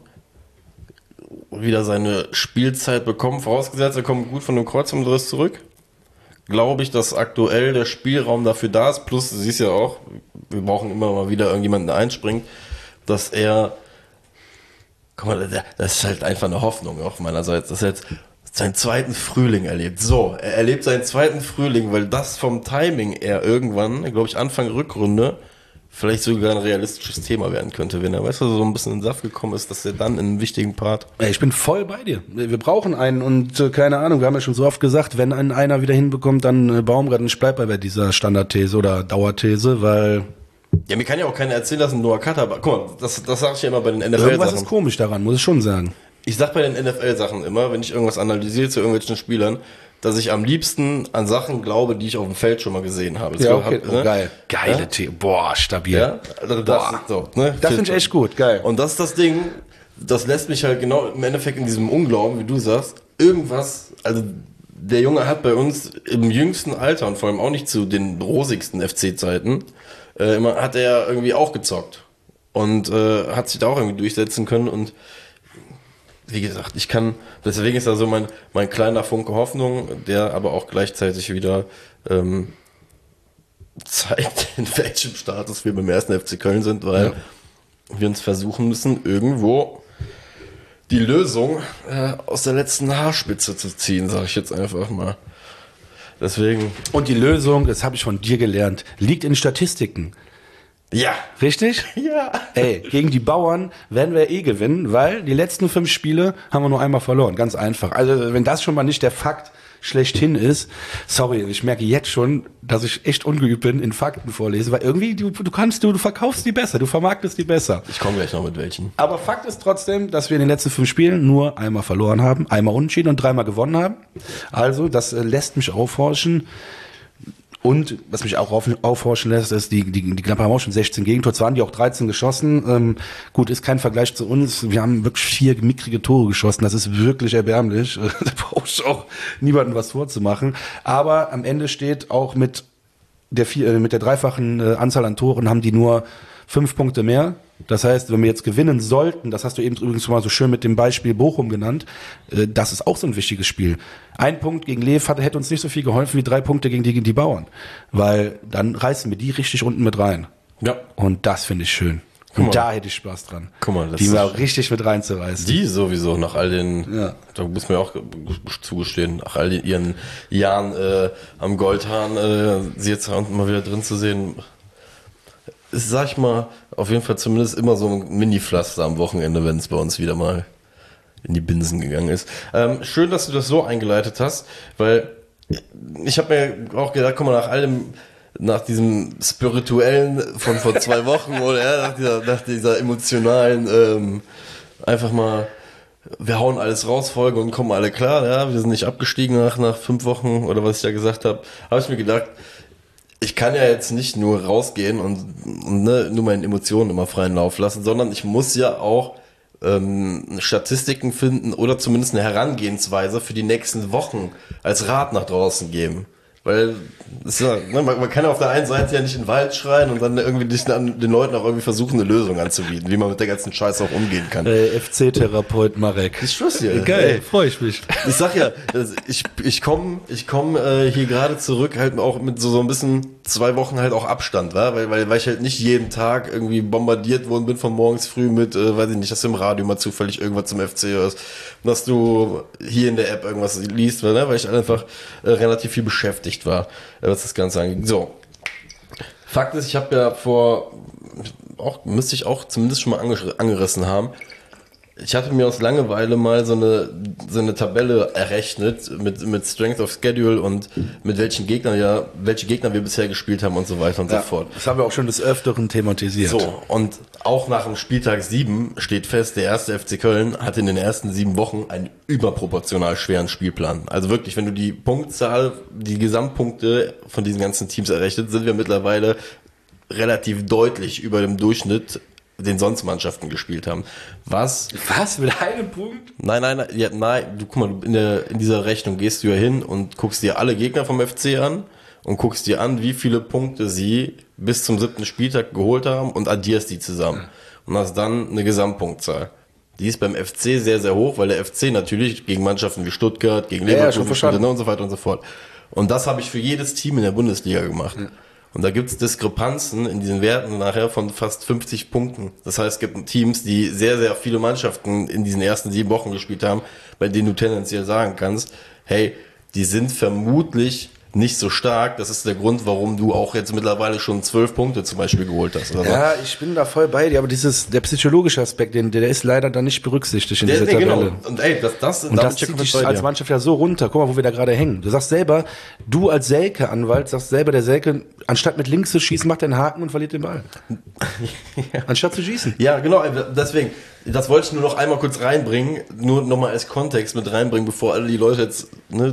wieder seine Spielzeit bekommen, vorausgesetzt, er kommt gut von dem Kreuzbandriss zurück. Glaube ich, dass aktuell der Spielraum dafür da ist, plus du siehst ja auch, wir brauchen immer mal wieder irgendjemanden, der einspringt, dass er, guck mal, das ist halt einfach eine Hoffnung auch meinerseits, dass er jetzt seinen zweiten Frühling erlebt. So, er erlebt seinen zweiten Frühling, weil das vom Timing eher irgendwann, glaube ich, Anfang Rückrunde, vielleicht sogar ein realistisches Thema werden könnte, wenn er, weißt du, so ein bisschen in den Saft gekommen ist, dass er dann in einem wichtigen Part... Ich bin voll bei dir. Wir brauchen einen und keine Ahnung, wir haben ja schon so oft gesagt, wenn einer wieder hinbekommt, dann Baumgart, ich bleib bei dieser Standardthese oder Dauerthese, weil... Ja, mir kann ja auch keiner erzählen, dass ein Noah Katterbach... Guck mal, das sage ich ja immer bei den NFL-Sachen. Irgendwas ist komisch daran, muss ich schon sagen. Ich sag bei den NFL-Sachen immer, wenn ich irgendwas analysiere zu irgendwelchen Spielern, dass ich am liebsten an Sachen glaube, die ich auf dem Feld schon mal gesehen habe. Ja, okay. Geil. Geile These. Boah, stabil. Ja? Also das finde ich echt gut. Geil. Und das ist das Ding, das lässt mich halt genau im Endeffekt in diesem Unglauben, wie du sagst, irgendwas, also der Junge hat bei uns im jüngsten Alter und vor allem auch nicht zu den rosigsten FC-Zeiten, hat er irgendwie auch gezockt. Und hat sich da auch irgendwie durchsetzen können und wie gesagt, deswegen ist da so mein kleiner Funke Hoffnung, der aber auch gleichzeitig wieder zeigt, in welchem Status wir beim ersten FC Köln sind, weil wir uns versuchen müssen, irgendwo die Lösung aus der letzten Haarspitze zu ziehen, sage ich jetzt einfach mal. Deswegen. Und die Lösung, das habe ich von dir gelernt, liegt in Statistiken. Ja. Richtig? Ja. Ey, gegen die Bauern werden wir gewinnen, weil die letzten 5 Spiele haben wir nur einmal verloren. Ganz einfach. Also wenn das schon mal nicht der Fakt schlechthin ist. Sorry, ich merke jetzt schon, dass ich echt ungeübt bin in Fakten vorlesen, weil irgendwie du verkaufst die besser, du vermarktest die besser. Ich komme gleich noch mit welchen. Aber Fakt ist trotzdem, dass wir in den letzten 5 Spielen nur einmal verloren haben, einmal unentschieden und 3-mal gewonnen haben. Also, das lässt mich aufhorchen. Und was mich auch aufhorchen lässt, ist, die Knappe haben auch schon 16 Gegentore. Zwar haben die auch 13 geschossen. Gut, ist kein Vergleich zu uns. Wir haben wirklich 4 mickrige Tore geschossen. Das ist wirklich erbärmlich. Da brauchst du auch niemandem was vorzumachen. Aber am Ende steht auch mit der dreifachen Anzahl an Toren haben die nur 5 Punkte mehr. Das heißt, wenn wir jetzt gewinnen sollten, das hast du eben übrigens mal so schön mit dem Beispiel Bochum genannt, das ist auch so ein wichtiges Spiel. 1 Punkt gegen Lev hätte uns nicht so viel geholfen wie 3 Punkte gegen die Bauern. Weil dann reißen wir die richtig unten mit rein. Ja. Und das finde ich schön. Und da hätte ich Spaß dran. Guck mal, das die mal richtig mit reinzureißen. Die sowieso nach all den, da muss man ja auch zugestehen, nach all ihren Jahren am Goldhahn, sie jetzt mal wieder drin zu sehen, ist, sag ich mal, auf jeden Fall zumindest immer so ein Mini-Pflaster am Wochenende, wenn es bei uns wieder mal in die Binsen gegangen ist. Schön, dass du das so eingeleitet hast, weil ich habe mir auch gedacht, guck mal, nach diesem Spirituellen von vor 2 Wochen oder nach dieser emotionalen, einfach mal, wir hauen alles raus, Folge und kommen alle klar, ja, wir sind nicht abgestiegen nach 5 Wochen oder was ich da gesagt habe ich mir gedacht, ich kann ja jetzt nicht nur rausgehen und nur meinen Emotionen immer freien Lauf lassen, sondern ich muss ja auch Statistiken finden oder zumindest eine Herangehensweise für die nächsten Wochen als Rat nach draußen geben. Weil man kann auf der einen Seite ja nicht in den Wald schreien und dann irgendwie den Leuten auch irgendwie versuchen, eine Lösung anzubieten, wie man mit der ganzen Scheiße auch umgehen kann. FC-Therapeut Marek. Ich schwör's dir. Geil, freue ich mich. Ich sag ja, ich komm hier gerade zurück halt auch mit so ein bisschen 2 Wochen halt auch Abstand, weil ich halt nicht jeden Tag irgendwie bombardiert worden bin von morgens früh mit, weiß ich nicht, dass du im Radio mal zufällig irgendwas zum FC hörst, dass du hier in der App irgendwas liest, weil ich einfach relativ viel beschäftigt war, was das Ganze angeht. So. Fakt ist, ich habe ja müsste ich auch zumindest schon mal angerissen haben, ich hatte mir aus Langeweile mal so eine Tabelle errechnet mit Strength of Schedule und mit welche Gegner wir bisher gespielt haben und so weiter und so fort. Das haben wir auch schon des Öfteren thematisiert. So, und auch nach dem Spieltag 7 steht fest, der erste FC Köln hatte in den ersten 7 Wochen einen überproportional schweren Spielplan. Also wirklich, wenn du die Punktzahl, die Gesamtpunkte von diesen ganzen Teams errechnet, sind wir mittlerweile relativ deutlich über dem Durchschnitt, den sonst Mannschaften gespielt haben. Was? Mit einem Punkt? Nein. Du guck mal, in dieser Rechnung gehst du ja hin und guckst dir alle Gegner vom FC an und guckst dir an, wie viele Punkte sie bis zum 7. Spieltag geholt haben und addierst die zusammen. Und hast dann eine Gesamtpunktzahl. Die ist beim FC sehr, sehr hoch, weil der FC natürlich gegen Mannschaften wie Stuttgart, gegen Leverkusen und so weiter und so fort. Und das habe ich für jedes Team in der Bundesliga gemacht. Ja. Und da gibt es Diskrepanzen in diesen Werten nachher von fast 50 Punkten. Das heißt, es gibt Teams, die sehr, sehr viele Mannschaften in diesen ersten 7 Wochen gespielt haben, bei denen du tendenziell sagen kannst, hey, die sind vermutlich nicht so stark. Das ist der Grund, warum du auch jetzt mittlerweile schon 12 Punkte zum Beispiel geholt hast. Oder ja, ich bin da voll bei dir, aber der psychologische Aspekt, der ist leider dann nicht berücksichtigt in dieser Tabelle. Genau. Und das zieht dich als Mannschaft ja so runter. Guck mal, wo wir da gerade hängen. Du sagst selber, du als Selke-Anwalt sagst selber, der Selke, anstatt mit links zu schießen, macht er einen Haken und verliert den Ball. Ja. Anstatt zu schießen. Ja, genau, deswegen, das wollte ich nur noch einmal kurz reinbringen, nur nochmal als Kontext mit reinbringen, bevor alle die Leute jetzt,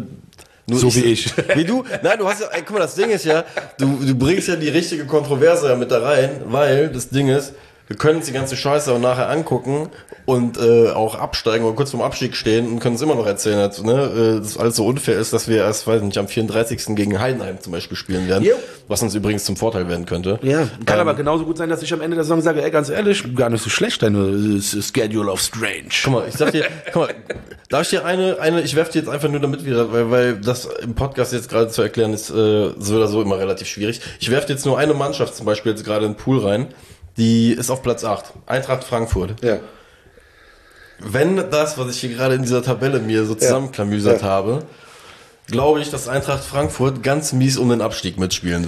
wie ich. Wie du? Nein, du hast ja, guck mal, das Ding ist ja, du bringst ja die richtige Kontroverse ja mit da rein, weil das Ding ist, wir können uns die ganze Scheiße auch nachher angucken und auch absteigen oder kurz vorm Abstieg stehen und können es immer noch erzählen, dass alles so unfair ist, dass wir erst, weiß nicht, am 34. gegen Heidenheim zum Beispiel spielen werden, was uns übrigens zum Vorteil werden könnte. Ja, kann aber genauso gut sein, dass ich am Ende der Saison sage, ey, ganz ehrlich, gar nicht so schlecht, deine Schedule of Strange. Guck mal, ich sag dir, darf ich dir ich werf dir jetzt einfach nur damit wieder, weil das im Podcast jetzt gerade zu erklären ist, so oder so immer relativ schwierig. Ich werf dir jetzt nur eine Mannschaft zum Beispiel jetzt gerade in den Pool rein, die ist auf Platz 8. Eintracht Frankfurt. Ja. Wenn das, was ich hier gerade in dieser Tabelle mir so zusammenklamüsert habe, glaube ich, dass Eintracht Frankfurt ganz mies um den Abstieg mitspielen wird.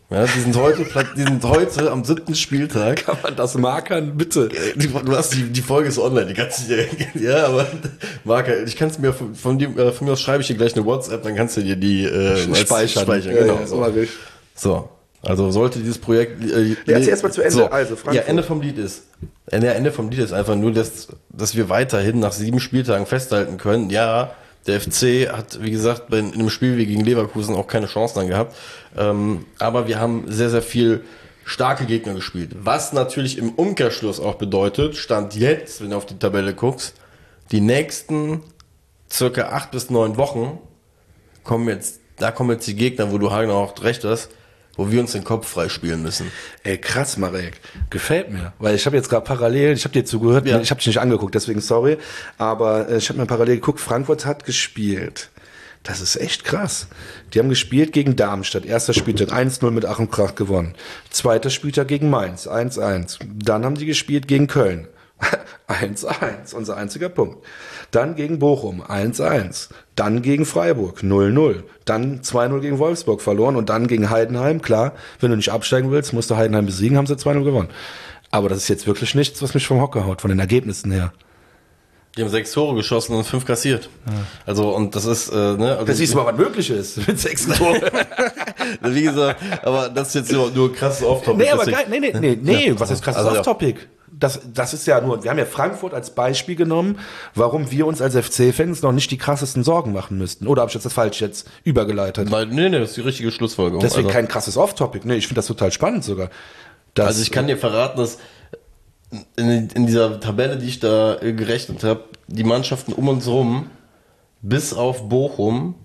Ja, die sind heute am 7. Spieltag. Kann man das markern, bitte? Du hast die Folge ist online, die kannst du dir, ja, aber Marker, ich kann es mir von mir aus schreibe ich dir gleich eine WhatsApp, dann kannst du dir die speichern. Genau. Ja, so. Also sollte dieses Projekt jetzt erstmal zu Ende. So, also Frankfurt. ja, Ende vom Lied ist einfach nur, dass wir weiterhin nach 7 Spieltagen festhalten können. Ja, der FC hat, wie gesagt, in einem Spiel wie gegen Leverkusen auch keine Chancen dann gehabt. Aber wir haben sehr, sehr viel starke Gegner gespielt. Was natürlich im Umkehrschluss auch bedeutet, Stand jetzt, wenn du auf die Tabelle guckst, die nächsten circa 8 bis 9 Wochen kommen jetzt die Gegner, wo du Hagen auch recht hast, wo wir uns den Kopf frei spielen müssen. Ey, krass, Marek. Gefällt mir. Weil ich habe jetzt gerade parallel, ich habe dir zugehört, ich habe dich nicht angeguckt, deswegen sorry, aber ich habe mir parallel geguckt, Frankfurt hat gespielt. Das ist echt krass. Die haben gespielt gegen Darmstadt. Erster Spieltag 1-0 mit Ach und Krach gewonnen. Zweiter Spieltag gegen Mainz 1-1. Dann haben die gespielt gegen Köln. 1-1, unser einziger Punkt. Dann gegen Bochum 1-1. Dann gegen Freiburg 0-0. Dann 2-0 gegen Wolfsburg verloren und dann gegen Heidenheim. Klar, wenn du nicht absteigen willst, musst du Heidenheim besiegen, haben sie 2-0 gewonnen. Aber das ist jetzt wirklich nichts, was mich vom Hocker haut, von den Ergebnissen her. Die haben 6 Tore geschossen und 5 kassiert. Ja. Also, und das ist, ne? Also, das siehst du mal, was möglich ist mit 6 Toren. Wie gesagt, aber das ist jetzt nur krasses Off-Topic. Nee, aber geil, nee, was ist krasses Off-Topic? Das ist ja nur, wir haben ja Frankfurt als Beispiel genommen, warum wir uns als FC-Fans noch nicht die krassesten Sorgen machen müssten. Oder habe ich das falsch jetzt übergeleitet? Nee, das ist die richtige Schlussfolgerung. Deswegen kein krasses Off-Topic. Nee, ich finde das total spannend sogar. Also ich kann dir verraten, dass in dieser Tabelle, die ich da gerechnet habe, die Mannschaften um uns rum, bis auf Bochum,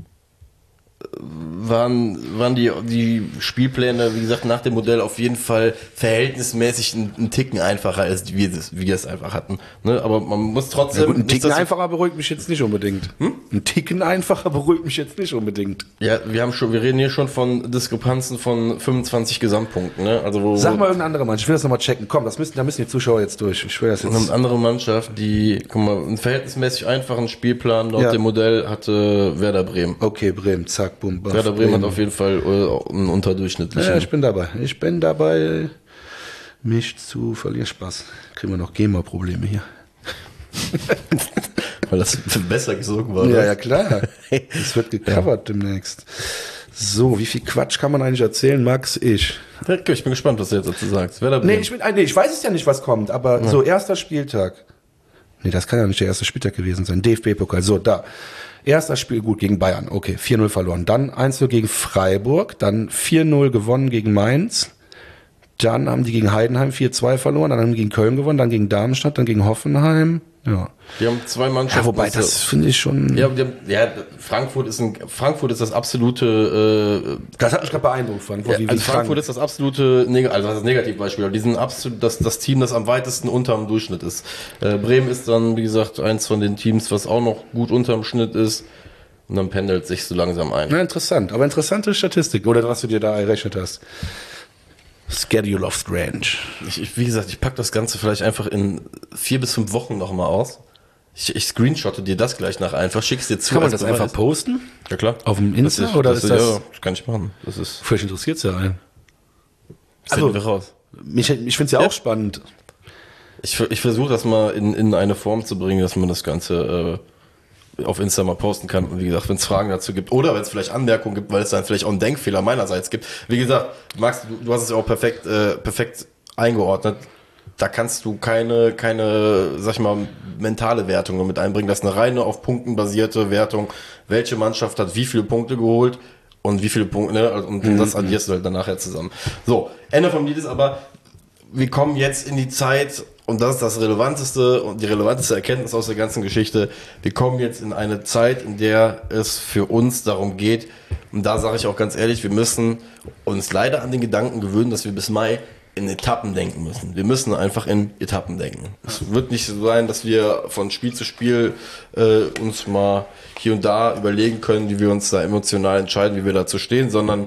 waren die Spielpläne, wie gesagt, nach dem Modell auf jeden Fall verhältnismäßig einen Ticken einfacher, als wir es einfach hatten. Ne? Aber man muss trotzdem... Ja gut, ein Ticken einfacher beruhigt mich jetzt nicht unbedingt. Ein Ticken einfacher beruhigt mich jetzt nicht unbedingt. Ja, wir reden hier schon von Diskrepanzen von 25 Gesamtpunkten. Ne? Also sag mal irgendeine andere Mannschaft, ich will das nochmal checken. Komm, da müssen die Zuschauer jetzt durch. Ich will das jetzt. Eine andere Mannschaft, die, guck mal, einen verhältnismäßig einfachen Spielplan laut dem Modell hatte Werder Bremen. Okay, Bremen, zack. Bumm, Werder Bremen hat auf jeden Fall einen unterdurchschnittlichen. Ja, ich bin dabei, mich zu verlieren. Spaß. Kriegen wir noch GEMA-Probleme hier. Weil das besser gesungen war. Ja, klar. Das wird gecovert demnächst. So, wie viel Quatsch kann man eigentlich erzählen, Max? Ich bin gespannt, was du jetzt dazu sagst. Werder Bremen. Ich weiß es ja nicht, was kommt, aber so erster Spieltag. Nee, das kann ja nicht der erste Spieltag gewesen sein. DFB-Pokal, so, da. Erster Spiel gut gegen Bayern, okay, 4-0 verloren. Dann 1-0 gegen Freiburg, dann 4-0 gewonnen gegen Mainz. Dann haben die gegen Heidenheim 4-2 verloren, dann haben die gegen Köln gewonnen, dann gegen Darmstadt, dann gegen Hoffenheim. Ja. Die haben 2 Mannschaften. Ja, wobei, das finde ich schon... Frankfurt ist das absolute... das hat mich gerade beeindruckt, Frankfurt ist das absolute das Negativbeispiel. Aber die sind absolut das Team, das am weitesten unterm Durchschnitt ist. Bremen ist dann, wie gesagt, eins von den Teams, was auch noch gut unterm Schnitt ist. Und dann pendelt sich so langsam ein. Ja, interessant. Aber interessante Statistik, oder was du dir da errechnet hast. Schedule of Strange. Wie gesagt, ich pack das Ganze vielleicht einfach in 4 bis 5 Wochen nochmal aus. Ich screenshotte dir das gleich nach einfach, schick's dir zu. Kann man das einfach posten? Ja, klar. Auf dem Insta? Ja, das kann ich machen. Das ist. Vielleicht interessiert's ja einen. Also, wir raus. Ich find's ja auch spannend. Ich versuche das mal in eine Form zu bringen, dass man das Ganze auf Insta mal posten kann. Und wie gesagt, wenn es Fragen dazu gibt oder wenn es vielleicht Anmerkungen gibt, weil es dann vielleicht auch einen Denkfehler meinerseits gibt. Wie gesagt, Max, du hast es ja auch perfekt eingeordnet. Da kannst du keine, sag ich mal, mentale Wertung mit einbringen. Das ist eine reine auf Punkten basierte Wertung. Welche Mannschaft hat wie viele Punkte geholt und wie viele Punkte, ne? Und das addierst du halt dann nachher zusammen. So, Ende vom Lied ist aber, wir kommen jetzt in die Zeit, und das ist das Relevanteste und die relevanteste Erkenntnis aus der ganzen Geschichte. Wir kommen jetzt in eine Zeit, in der es für uns darum geht, und da sage ich auch ganz ehrlich, wir müssen uns leider an den Gedanken gewöhnen, dass wir bis Mai in Etappen denken müssen. Wir müssen einfach in Etappen denken. Es wird nicht so sein, dass wir von Spiel zu Spiel uns mal hier und da überlegen können, wie wir uns da emotional entscheiden, wie wir dazu stehen, sondern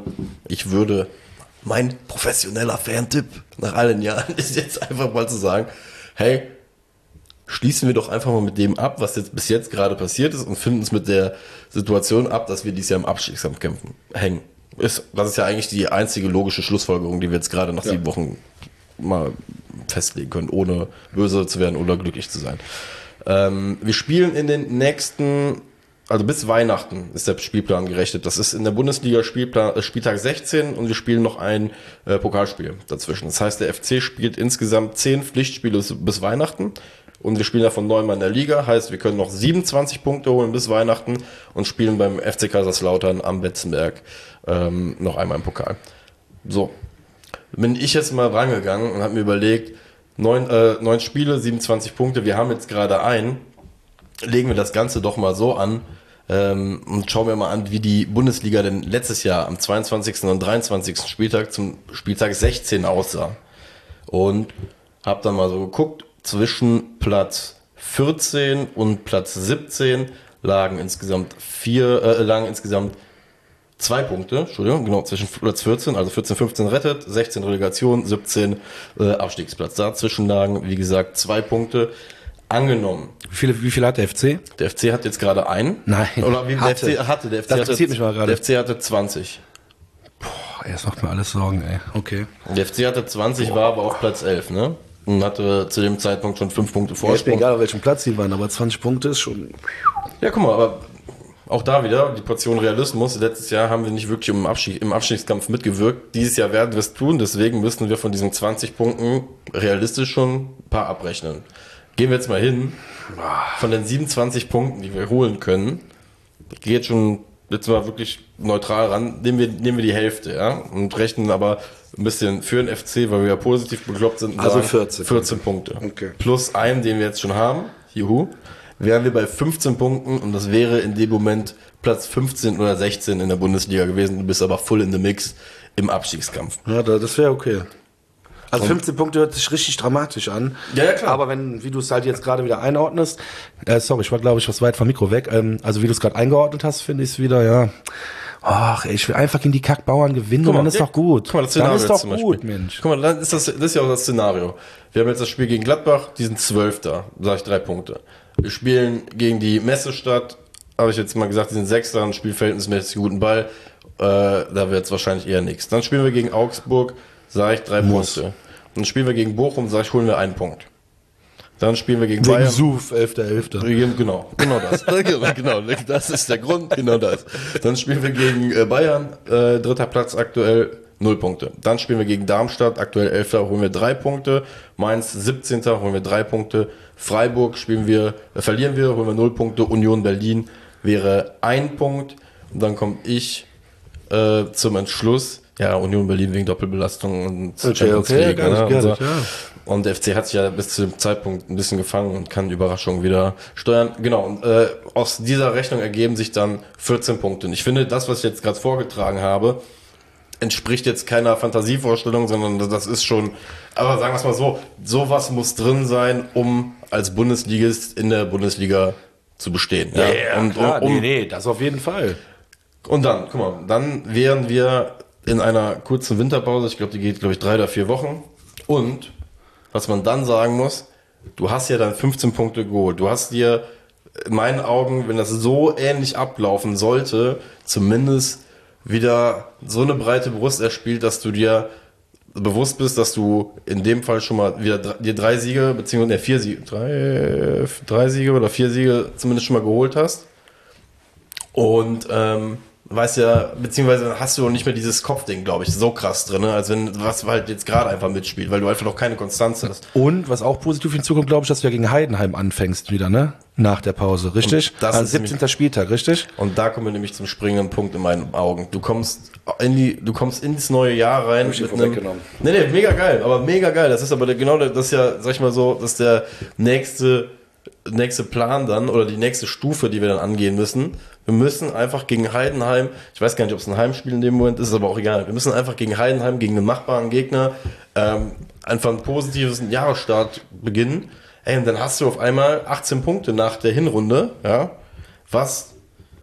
mein professioneller Fan-Tipp nach allen Jahren ist jetzt einfach mal zu sagen, hey, schließen wir doch einfach mal mit dem ab, was jetzt bis jetzt gerade passiert ist und finden uns mit der Situation ab, dass wir dieses Jahr im Abstiegskampf hängen. Das ist ja eigentlich die einzige logische Schlussfolgerung, die wir jetzt gerade nach 7 Wochen mal festlegen können, ohne böse zu werden oder glücklich zu sein. Wir spielen in den nächsten, also bis Weihnachten ist der Spielplan gerechnet. Das ist in der Bundesliga Spieltag 16 und wir spielen noch ein Pokalspiel dazwischen. Das heißt, der FC spielt insgesamt 10 Pflichtspiele bis Weihnachten. Und wir spielen davon 9 Mal in der Liga, heißt, wir können noch 27 Punkte holen bis Weihnachten und spielen beim FC Kaiserslautern am Betzenberg noch einmal im Pokal. So, bin ich jetzt mal rangegangen und habe mir überlegt, 9 Spiele, 27 Punkte, wir haben jetzt gerade legen wir das Ganze doch mal so an und schauen wir mal an, wie die Bundesliga denn letztes Jahr am 22. und 23. Spieltag zum Spieltag 16 aussah. Und habe dann mal so geguckt, zwischen Platz 14 und Platz 17 lagen insgesamt 2 Punkte, zwischen Platz 14, also 14, 15 rettet, 16 Relegation, 17 Abstiegsplatz. Dazwischen lagen, wie gesagt, 2 Punkte. Angenommen. Wie viel hat der FC? Der FC hat jetzt gerade einen. Nein. Oder wie hatte. Der FC hatte. Der FC das interessiert mich mal gerade. Der FC hatte 20. Boah, das macht mir alles Sorgen, ey. Okay. Der FC hatte 20, war aber auf Platz 11, ne? Und hatte zu dem Zeitpunkt schon 5 Punkte Vorsprung. Ist mir egal, auf welchem Platz die waren, aber 20 Punkte ist schon... Ja, guck mal, aber auch da wieder die Portion Realismus. Letztes Jahr haben wir nicht wirklich im Abstiegskampf mitgewirkt. Dieses Jahr werden wir es tun, deswegen müssen wir von diesen 20 Punkten realistisch schon ein paar abrechnen. Gehen wir jetzt mal hin, von den 27 Punkten, die wir holen können, ich gehe jetzt mal wirklich neutral ran, nehmen wir die Hälfte, ja, und rechnen aber ein bisschen für den FC, weil wir ja positiv bekloppt sind. Also sagen, 14 Punkte. Okay. Plus einen, den wir jetzt schon haben, wären wir bei 15 Punkten und das wäre in dem Moment Platz 15 oder 16 in der Bundesliga gewesen. Du bist aber full in the mix im Abstiegskampf. Ja, das wäre okay. Also 15 Punkte hört sich richtig dramatisch an. Ja, klar. Aber wie du es halt jetzt gerade wieder einordnest, sorry, ich war glaube ich was weit vom Mikro weg, also wie du es gerade eingeordnet hast, finde ich es wieder, ja, ach ey, ich will einfach gegen die Kackbauern gewinnen und dann ist doch gut. Guck mal, das Szenario dann ist doch zum gut, Beispiel. Mensch. Guck mal, dann ist das ist ja auch das Szenario. Wir haben jetzt das Spiel gegen Gladbach, die sind 12. Sag ich 3 Punkte. Wir spielen gegen die Messestadt, habe ich jetzt mal gesagt, die sind 6. Ein Spielverhältnismäßig guten Ball, da wird es wahrscheinlich eher nichts. Dann spielen wir gegen Augsburg, sage ich 3 Punkte. Dann spielen wir gegen Bochum, sag ich, holen wir 1 Punkt. Dann spielen wir gegen Bayern. Suf, 11.11. Genau das. genau, das ist der Grund, genau das. Dann spielen wir gegen Bayern, 3. Platz aktuell, 0 Punkte. Dann spielen wir gegen Darmstadt, aktuell 11. holen wir 3 Punkte. Mainz, 17. holen wir 3 Punkte. Freiburg verlieren wir, holen wir 0 Punkte. Union Berlin wäre 1 Punkt. Und dann komme ich zum Entschluss, ja, Union Berlin wegen Doppelbelastung und Champions League. Ja. Und der FC hat sich ja bis zu dem Zeitpunkt ein bisschen gefangen und kann Überraschungen wieder steuern. Genau, und aus dieser Rechnung ergeben sich dann 14 Punkte. Und ich finde, das, was ich jetzt gerade vorgetragen habe, entspricht jetzt keiner Fantasievorstellung, sondern das ist schon, aber sagen wir es mal so, sowas muss drin sein, um als Bundesligist in der Bundesliga zu bestehen. Ja, und, klar, nee, das auf jeden Fall. Und dann, guck mal, dann wären wir in einer kurzen Winterpause, ich glaube, die geht, 3 oder 4 Wochen. Und was man dann sagen muss, du hast ja dann 15 Punkte geholt. Du hast dir in meinen Augen, wenn das so ähnlich ablaufen sollte, zumindest wieder so eine breite Brust erspielt, dass du dir bewusst bist, dass du in dem Fall schon mal wieder dir 3 Siege, beziehungsweise 4 Siege, 3 Siege oder 4 Siege zumindest schon mal geholt hast. Und weißt ja, beziehungsweise hast du auch nicht mehr dieses Kopfding, glaube ich, so krass drin, als wenn was halt jetzt gerade einfach mitspielt, weil du einfach noch keine Konstanz hast. Und was auch positiv hinzukommt, glaube ich, dass du ja gegen Heidenheim anfängst wieder, ne? Nach der Pause, richtig? Das also ist 17. Spieltag, richtig? Und da kommen wir nämlich zum springenden Punkt in meinen Augen. Du kommst ins neue Jahr rein. Nee, mega geil, aber mega geil. Das ist aber das ist ja, sag ich mal so, das ist der nächste Plan dann oder die nächste Stufe, die wir dann angehen müssen. Wir müssen einfach gegen Heidenheim, ich weiß gar nicht, ob es ein Heimspiel in dem Moment ist, aber auch egal. Wir müssen einfach gegen Heidenheim, gegen einen machbaren Gegner, einfach ein positives Jahresstart beginnen. Ey, und dann hast du auf einmal 18 Punkte nach der Hinrunde, ja, was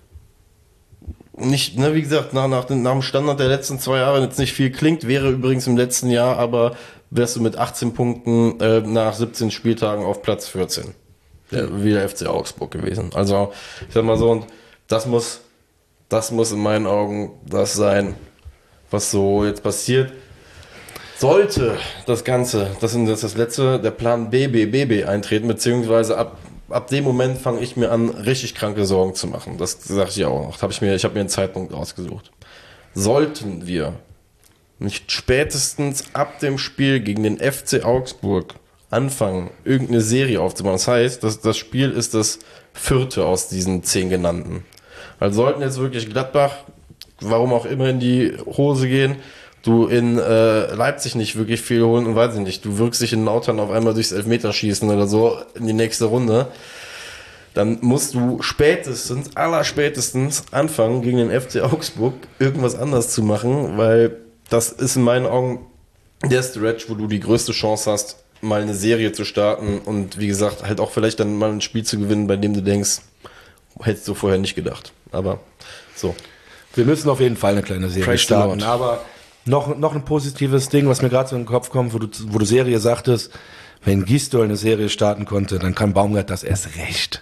nicht, ne, wie gesagt, nach dem Standard der letzten 2 Jahre jetzt nicht viel klingt, wäre übrigens im letzten Jahr, aber wärst du mit 18 Punkten nach 17 Spieltagen auf Platz 14. Wie der FC Augsburg gewesen. Also, ich sag mal so, und das muss in meinen Augen das sein, was so jetzt passiert. Sollte das Ganze, das ist das letzte, der Plan BB eintreten, beziehungsweise ab dem Moment fange ich mir an, richtig kranke Sorgen zu machen. Das sage ich ja auch noch. Ich habe mir einen Zeitpunkt ausgesucht. Sollten wir nicht spätestens ab dem Spiel gegen den FC Augsburg anfangen, irgendeine Serie aufzubauen. Das heißt, das Spiel ist das 4. aus diesen 10 genannten. Also sollten jetzt wirklich Gladbach, warum auch immer, in die Hose gehen, du in Leipzig nicht wirklich viel holen und weiß ich nicht, du wirkst dich in Lautern auf einmal durchs Elfmeterschießen oder so in die nächste Runde, dann musst du allerspätestens anfangen, gegen den FC Augsburg irgendwas anders zu machen, weil das ist in meinen Augen der Stretch, wo du die größte Chance hast, mal eine Serie zu starten und wie gesagt, halt auch vielleicht dann mal ein Spiel zu gewinnen, bei dem du denkst, hättest du vorher nicht gedacht. Aber so. Wir müssen auf jeden Fall eine kleine Serie starten, aber noch ein positives Ding, was mir gerade so in den Kopf kommt, wo du Serie sagtest, wenn Gisdol eine Serie starten konnte, dann kann Baumgart das erst recht.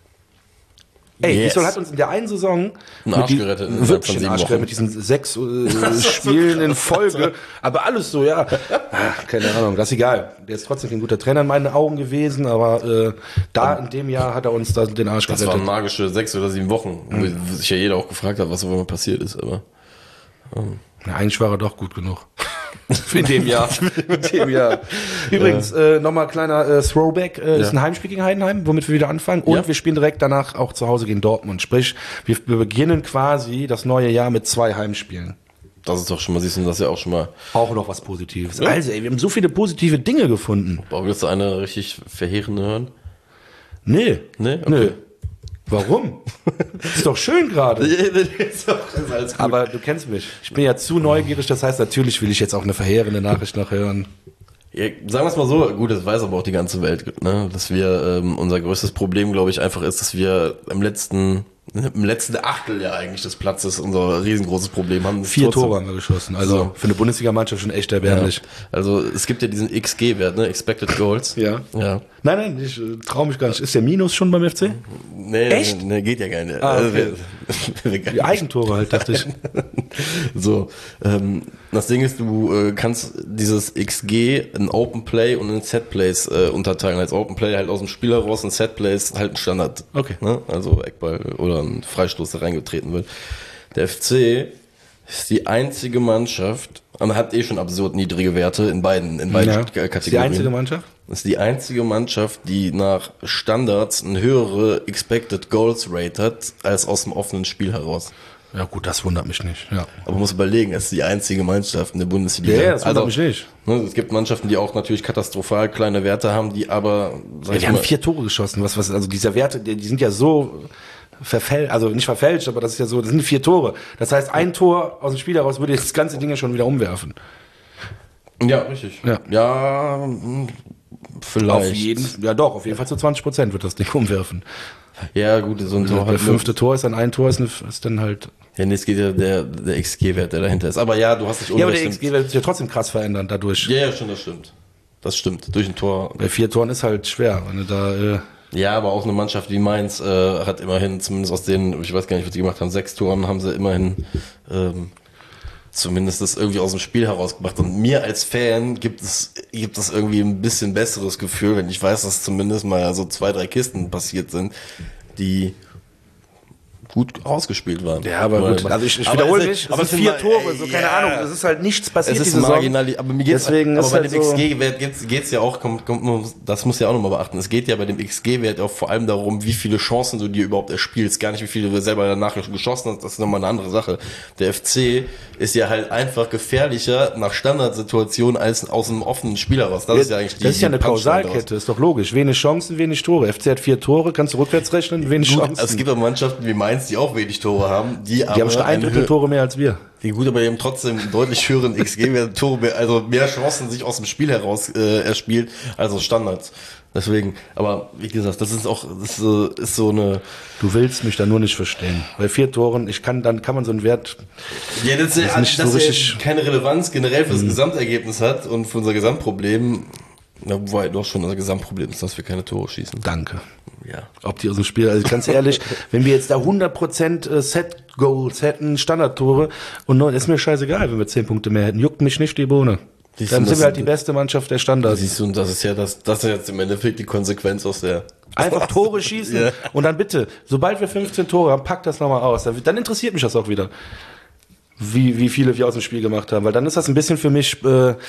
Ey, yes. Gisdol hat uns in der einen Saison einen Arsch gerettet, wirklich den Arsch gerettet mit diesen 6 Spielen in Folge, aber alles so, ja. Keine Ahnung, das ist egal. Der ist trotzdem ein guter Trainer in meinen Augen gewesen, aber in dem Jahr hat er uns da den Arsch gerettet. Das waren magische 6 oder 7 Wochen, wo sich ja jeder auch gefragt hat, was so passiert ist, aber na, eigentlich war er doch gut genug. In dem Jahr. Übrigens, nochmal kleiner Throwback. Ist ein Heimspiel gegen Heidenheim, womit wir wieder anfangen. Und wir spielen direkt danach auch zu Hause gegen Dortmund. Sprich, wir beginnen quasi das neue Jahr mit 2 Heimspielen. Das ist doch schon mal, siehst du, das ist ja auch schon mal... Auch noch was Positives. Ja. Also, ey, wir haben so viele positive Dinge gefunden. Boah, willst du eine richtig verheerende hören? Nee. Okay. Nö. Warum? Ist doch schön gerade. Aber du kennst mich. Ich bin ja zu neugierig, das heißt, natürlich will ich jetzt auch eine verheerende Nachricht noch hören. Ja, sagen wir es mal so, gut, das weiß aber auch die ganze Welt, ne? Dass wir, unser größtes Problem, glaube ich, einfach ist, dass wir im letzten Achtel ja eigentlich des Platzes unser riesengroßes Problem haben. 4 Tore haben wir geschossen, also so. Für eine Bundesliga-Mannschaft schon echt erbärmlich. Ja. Also es gibt ja diesen XG-Wert, ne? Expected Goals. Ja. Nein, ich traue mich gar nicht. Ist der Minus schon beim FC? Nee, echt? Nee, geht ja gar nicht. Okay. Die Eigentore halt, dachte ich. So, das Ding ist, du kannst dieses XG in Open Play und in Set Plays unterteilen. Als Open Play halt aus dem Spiel heraus und Set Plays halt ein Standard. Okay. Ne? Also Eckball oder ein Freistoß, der reingetreten wird. Der FC ist die einzige Mannschaft, man hat schon absurd niedrige Werte in beiden Kategorien. Ist die einzige Mannschaft? Das ist die einzige Mannschaft, die nach Standards eine höhere Expected Goals Rate hat, als aus dem offenen Spiel heraus. Ja gut, das wundert mich nicht. Ja. Aber man muss überlegen, es ist die einzige Mannschaft in der Bundesliga. Ja, das wundert mich nicht. Ne, es gibt Mannschaften, die auch natürlich katastrophal kleine Werte haben, die aber... die haben 4 Tore geschossen. Also diese Werte, die sind ja so... verfälscht, also nicht verfälscht, aber das ist ja so, das sind 4 Tore. Das heißt, ein Tor aus dem Spiel heraus würde das ganze Ding ja schon wieder umwerfen. Ja, richtig. Ja, vielleicht. Auf jeden Fall zu 20% wird das Ding umwerfen. Ja, gut, so ein Tor. Der 5. Tor ist dann ein Tor, ist dann halt... Ja, nee, es geht ja der XG-Wert, der dahinter ist. Aber ja, du hast dich unrecht. Ja, aber der XG-Wert wird sich ja trotzdem krass verändern dadurch. Ja, schon, das stimmt. Durch ein Tor. Bei 4 Toren ist halt schwer, wenn du da... Ja, aber auch eine Mannschaft wie Mainz hat immerhin, zumindest aus denen, ich weiß gar nicht, was die gemacht haben, 6 Toren haben sie immerhin zumindest das irgendwie aus dem Spiel herausgebracht. Und mir als Fan gibt es irgendwie ein bisschen besseres Gefühl, wenn ich weiß, dass zumindest mal so 2, 3 Kisten passiert sind, die gut ausgespielt waren. Ja, aber gut. Also ich wiederhole mich, aber es sind 4 Tore, so keine Ahnung. Es ist halt nichts passiert. Es ist marginal, aber mir geht's, deswegen aber bei halt dem XG-Wert geht's ja auch, das muss ja auch nochmal beachten. Es geht ja bei dem XG-Wert auch vor allem darum, wie viele Chancen du dir überhaupt erspielst. Gar nicht, wie viele du selber danach geschossen hast. Das ist nochmal eine andere Sache. Der FC ist ja halt einfach gefährlicher nach Standardsituationen als aus einem offenen Spiel heraus. Das ist ja eigentlich das ist ja eine Kausalkette, ist doch logisch. Wenig Chancen, wenig Tore. FC hat 4 Tore, kannst du rückwärts rechnen, wenig Chancen. Es gibt auch Mannschaften wie Mainz, die auch wenig Tore haben. Die haben schon 1/3 Tore mehr als wir. Die gut, aber die haben trotzdem einen deutlich höheren XG-Wert, also mehr Chancen sich aus dem Spiel heraus erspielt, als aus Standards. Deswegen, aber wie gesagt, das ist so eine... Du willst mich da nur nicht verstehen. Bei 4 Toren, kann man so einen Wert... Ja, das ist so richtig keine Relevanz generell für das Gesamtergebnis hat und für unser Gesamtproblem... Na, wobei doch schon unser Gesamtproblem ist, dass wir keine Tore schießen. Danke. ja. Ob die aus dem Spiel, also ganz ehrlich, wenn wir jetzt da 100% Set-Goals hätten, Standardtore und ist mir scheißegal, wenn wir 10 Punkte mehr hätten. Juckt mich nicht die Bohne. Dann sind wir halt die beste Mannschaft der Standards. Siehst du, und das ist ja das ist jetzt im Endeffekt die Konsequenz aus der... Einfach Tore schießen Ja. und dann bitte, sobald wir 15 Tore haben, packt das nochmal aus. Dann interessiert mich das auch wieder, wie viele wir aus dem Spiel gemacht haben, weil dann ist das ein bisschen für mich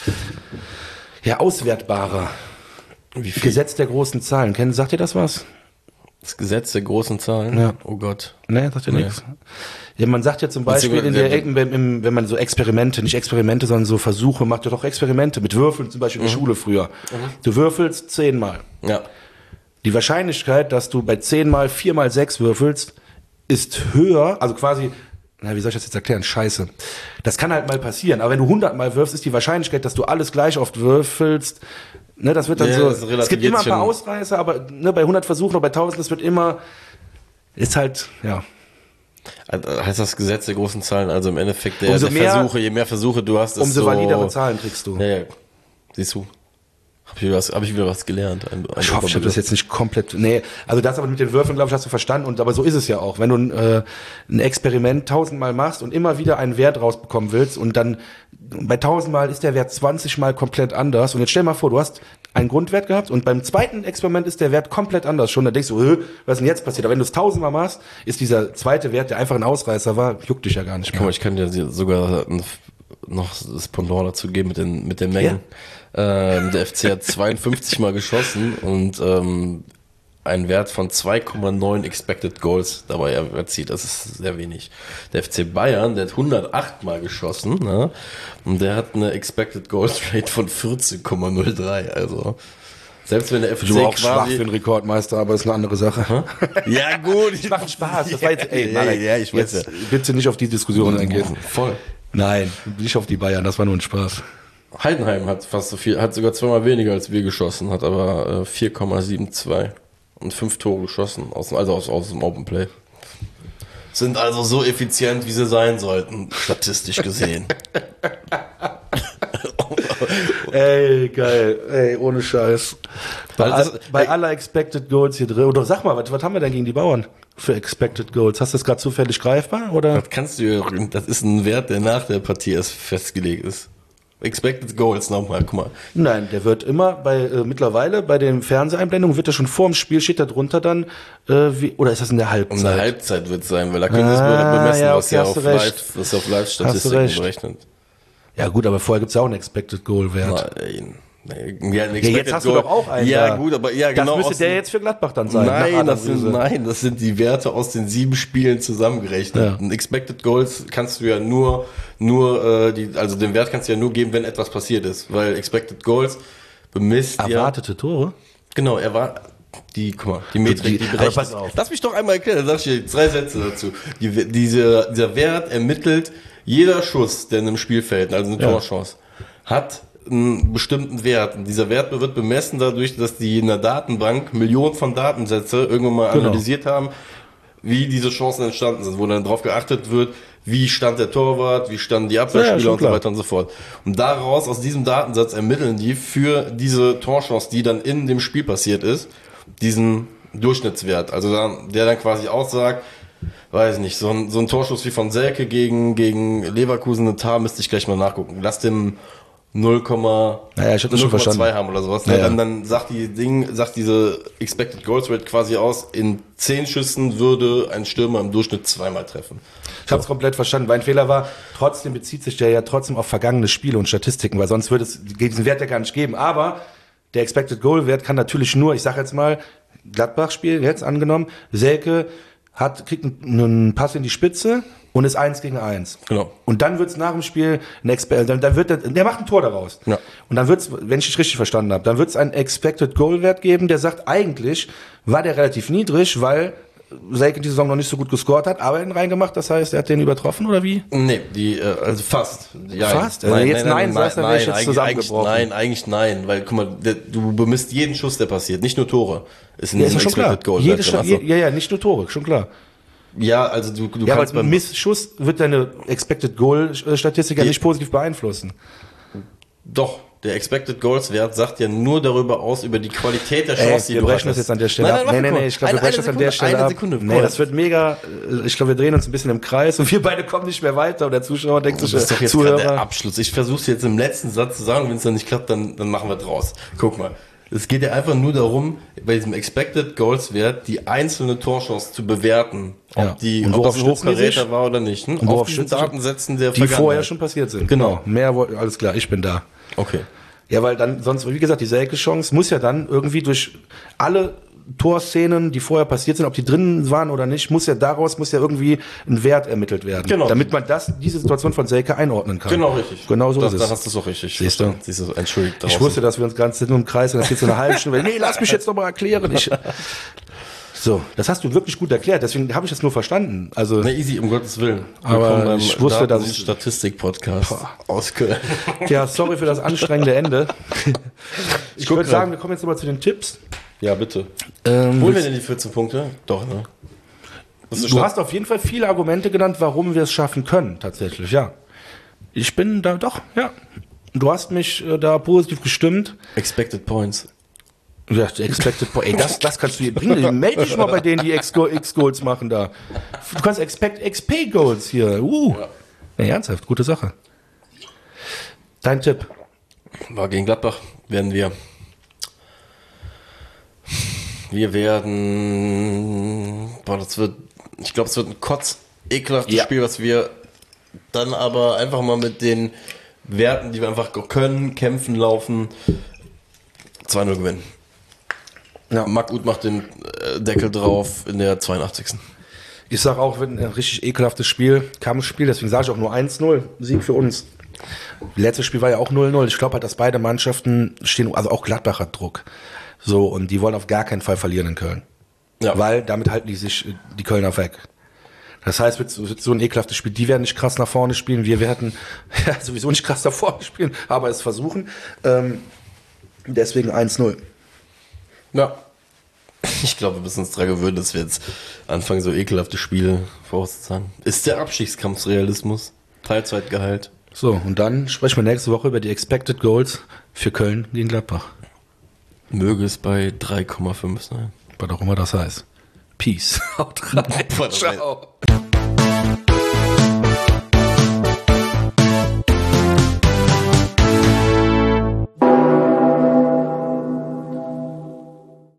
auswertbarer. Wie viel? Gesetz der großen Zahlen. Sagt ihr das was? Das Gesetz der großen Zahlen? Ja. Oh Gott. Nee, sagt ihr nichts. Ja, man sagt ja zum Beispiel wenn man so nicht Experimente, sondern so Versuche macht, ja doch Experimente mit Würfeln, zum Beispiel in der Schule früher. Du würfelst 10 Mal. Ja. Die Wahrscheinlichkeit, dass du bei 10 Mal 4 mal 6 würfelst, ist höher, also quasi, wie soll ich das jetzt erklären? Scheiße. Das kann halt mal passieren, aber wenn du 100 Mal wirfst, ist die Wahrscheinlichkeit, dass du alles gleich oft würfelst, ne, das wird dann Ja, so, das es gibt immer ein paar schon. Ausreißer, aber ne, bei 100 Versuchen oder bei 1000, das wird immer, ist halt, ja. Heißt das Gesetz der großen Zahlen, also im Endeffekt je mehr Versuche du hast, umso validere Zahlen kriegst du. Ja. Siehst du? Hab ich wieder was gelernt. Ich hoffe, ich habe das jetzt nicht komplett. Nee, also das aber mit den Würfeln, glaube ich, hast du verstanden. Aber so ist es ja auch. Wenn du ein Experiment 1000-mal machst und immer wieder einen Wert rausbekommen willst und dann bei 1000-mal ist der Wert 20-mal komplett anders. Und jetzt stell mal vor, du hast einen Grundwert gehabt und beim zweiten Experiment ist der Wert komplett anders schon. Da denkst du, was ist denn jetzt passiert? Aber wenn du es 1000-mal machst, ist dieser zweite Wert, der einfach ein Ausreißer war, juckt dich ja gar nicht mehr. Guck mal, ich kann dir sogar noch das Pendant dazu geben mit den Mengen. Der FC hat 52 Mal geschossen und einen Wert von 2,9 Expected Goals dabei erzielt. Das ist sehr wenig. Der FC Bayern, der hat 108 Mal geschossen, ne? Und der hat eine Expected Goals Rate von 14,03. Also selbst wenn der FC auch schwach für den Rekordmeister, aber ist eine andere Sache. Ja gut, Ich mache Spaß. Das war jetzt, ich weiß jetzt bitte nicht auf die Diskussion eingehen. Voll. Nein, nicht auf die Bayern, das war nur ein Spaß. Heidenheim hat fast so viel, hat sogar 2-mal weniger als wir geschossen, hat aber 4,72 und 5 Tore geschossen, aus dem Open Play. Sind also so effizient, wie sie sein sollten, statistisch gesehen. Ey, geil. Ey, ohne Scheiß. Bei aller Expected Goals hier drin. Oder sag mal, was haben wir denn gegen die Bauern für Expected Goals? Hast du das gerade zufällig greifbar? Oder? Das ist ein Wert, der nach der Partie erst festgelegt ist. Expected Goals nochmal, guck mal. Nein, der wird immer mittlerweile bei den Fernseheinblendungen wird er schon vor dem Spiel, steht da drunter dann, oder ist das in der Halbzeit? In der Halbzeit wird es sein, weil da können sie es bemessen, ja, was ja okay, auf Live-Statistiken berechnet. Ja gut, aber vorher gibt's ja auch einen Expected Goal Wert. Nein. Ja, jetzt hast du doch auch einen. Ja, gut, aber ja, genau. Das müsste der jetzt für Gladbach dann sein. Das sind die Werte aus den 7 Spielen zusammengerechnet. Ja. Ein Expected Goals kannst du ja nur den Wert kannst du ja nur geben, wenn etwas passiert ist, weil Expected Goals bemisst erwartete Tore? Genau, die Metrik, die berechnet. Pass auf. Lass mich doch einmal erklären, dann sag ich dir 3 Sätze dazu. Dieser Wert ermittelt, jeder Schuss, der in einem Spiel fällt, also eine Torchance, hat einen bestimmten Wert. Und dieser Wert wird bemessen dadurch, dass die in der Datenbank Millionen von Datensätze irgendwann mal analysiert haben, wie diese Chancen entstanden sind, wo dann drauf geachtet wird, wie stand der Torwart, wie standen die Abwehrspieler und so weiter und so fort. Und daraus, aus diesem Datensatz ermitteln die für diese Torchance, die dann in dem Spiel passiert ist, diesen Durchschnittswert. Also der dann quasi aussagt, weiß nicht, so ein Torschuss wie von Selke gegen Leverkusen in Tar, müsste ich gleich mal nachgucken. Lass dem 0,2 haben oder sowas. Ja. Dann sagt diese Expected Goals Rate quasi aus, in 10 Schüssen würde ein Stürmer im Durchschnitt 2-mal treffen. Ich habe es komplett verstanden. Mein Fehler war, trotzdem bezieht sich der ja trotzdem auf vergangene Spiele und Statistiken, weil sonst würde es diesen Wert ja gar nicht geben. Aber der Expected Goal Wert kann natürlich nur, ich sage jetzt mal, Gladbach-Spiel jetzt angenommen, Selke kriegt einen Pass in die Spitze und ist 1 gegen 1. Genau. Und dann wird's nach dem Spiel der macht ein Tor daraus. Ja. Und dann wird's, wenn ich dich richtig verstanden habe, dann wird's einen Expected Goal Wert geben, der sagt, eigentlich war der relativ niedrig, weil Selke die Saison noch nicht so gut gescored hat, aber ihn reingemacht, das heißt, er hat den übertroffen oder wie? Nee, also fast. Ja, fast? Nein, jetzt nein, sagst, dann wäre ich jetzt zusammengebrochen. Eigentlich nein, weil guck mal, du bemisst jeden Schuss, der passiert, nicht nur Tore. Ist ja schon klar. Nicht nur Tore, schon klar. Ja, also du kannst beim Missschuss wird deine Expected Goal Statistik ja nicht positiv beeinflussen. Doch. Der Expected Goals Wert sagt ja nur darüber aus, über die Qualität der Chance, wir brechen das jetzt an der Stelle ab. Nee, ich glaube, wir brechen das an der Stelle ab. Nee, das wird mega, ich glaube, wir drehen uns ein bisschen im Kreis und wir beide kommen nicht mehr weiter und der Zuschauer denkt sich, das ist doch jetzt gerade der Abschluss. Ich versuche es jetzt im letzten Satz zu sagen, wenn es dann nicht klappt, dann machen wir draus. Guck mal. Es geht ja einfach nur darum, bei diesem Expected Goals Wert die einzelne Torchance zu bewerten, ob das ein Hochkaräter war oder nicht. Und auf diesen Datensätzen der die vorher schon passiert sind. Genau. Mehr, alles klar, ich bin da. Okay. Ja, weil dann sonst, wie gesagt, diese Ecke-Chance muss ja dann irgendwie durch alle Torszenen, die vorher passiert sind, ob die drin waren oder nicht, muss ja irgendwie ein Wert ermittelt werden. Genau. Damit man diese Situation von Selke einordnen kann. Genau, richtig. Genau so ist es. Dann hast du es auch richtig. Siehst du? Entschuldigt. Ich wusste, dass wir uns ganz nur im Kreis sind, das geht so eine halbe Stunde. Nee, lass mich jetzt noch mal erklären. So, das hast du wirklich gut erklärt, deswegen habe ich das nur verstanden. Also, easy, um Gottes Willen. Aber ich wusste, dass ich Statistik-Podcast aus Köln. Ja, sorry für das anstrengende Ende. Ich würde sagen, wir kommen jetzt nochmal zu den Tipps. Ja, bitte. Holen wir denn die 14 Punkte? Doch, ne? Du hast auf jeden Fall viele Argumente genannt, warum wir es schaffen können, tatsächlich, ja. Ich bin da, doch, ja. Du hast mich da positiv gestimmt. Expected Points. Ja, Expected Points. Ey, das kannst du hier bringen. Melde dich mal bei denen, die X-Goals machen da. Du kannst XP-Goals hier. Ja. Nee, ernsthaft, gute Sache. Dein Tipp? War gegen Gladbach werden wir. Wir werden. Ich glaube, es wird ein ekelhaftes Spiel, was wir dann aber einfach mal mit den Werten, die wir einfach können, kämpfen, laufen, 2-0 gewinnen. Ja, Marc Uth macht den Deckel drauf in der 82. Ich sage auch, wird ein richtig ekelhaftes Spiel, Kampfspiel, deswegen sage ich auch nur 1-0, Sieg für uns. Letztes Spiel war ja auch 0-0. Ich glaube halt, dass beide Mannschaften stehen, also auch Gladbach hat Druck. So, und die wollen auf gar keinen Fall verlieren in Köln. Ja. Weil damit halten die sich die Kölner weg. Das heißt, wird so ein ekelhaftes Spiel. Die werden nicht krass nach vorne spielen. Wir werden sowieso nicht krass nach vorne spielen, aber es versuchen. Deswegen 1-0. Ja. Ich glaube, wir müssen uns daran gewöhnen, dass wir jetzt anfangen, so ekelhafte Spiele vorauszusagen. Ist der Abstiegskampfsrealismus. Teilzeitgehalt. So, und dann sprechen wir nächste Woche über die Expected Goals für Köln gegen Gladbach. Möge es bei 3,5 sein. Was auch immer das heißt. Peace. Haut rein. Ciao.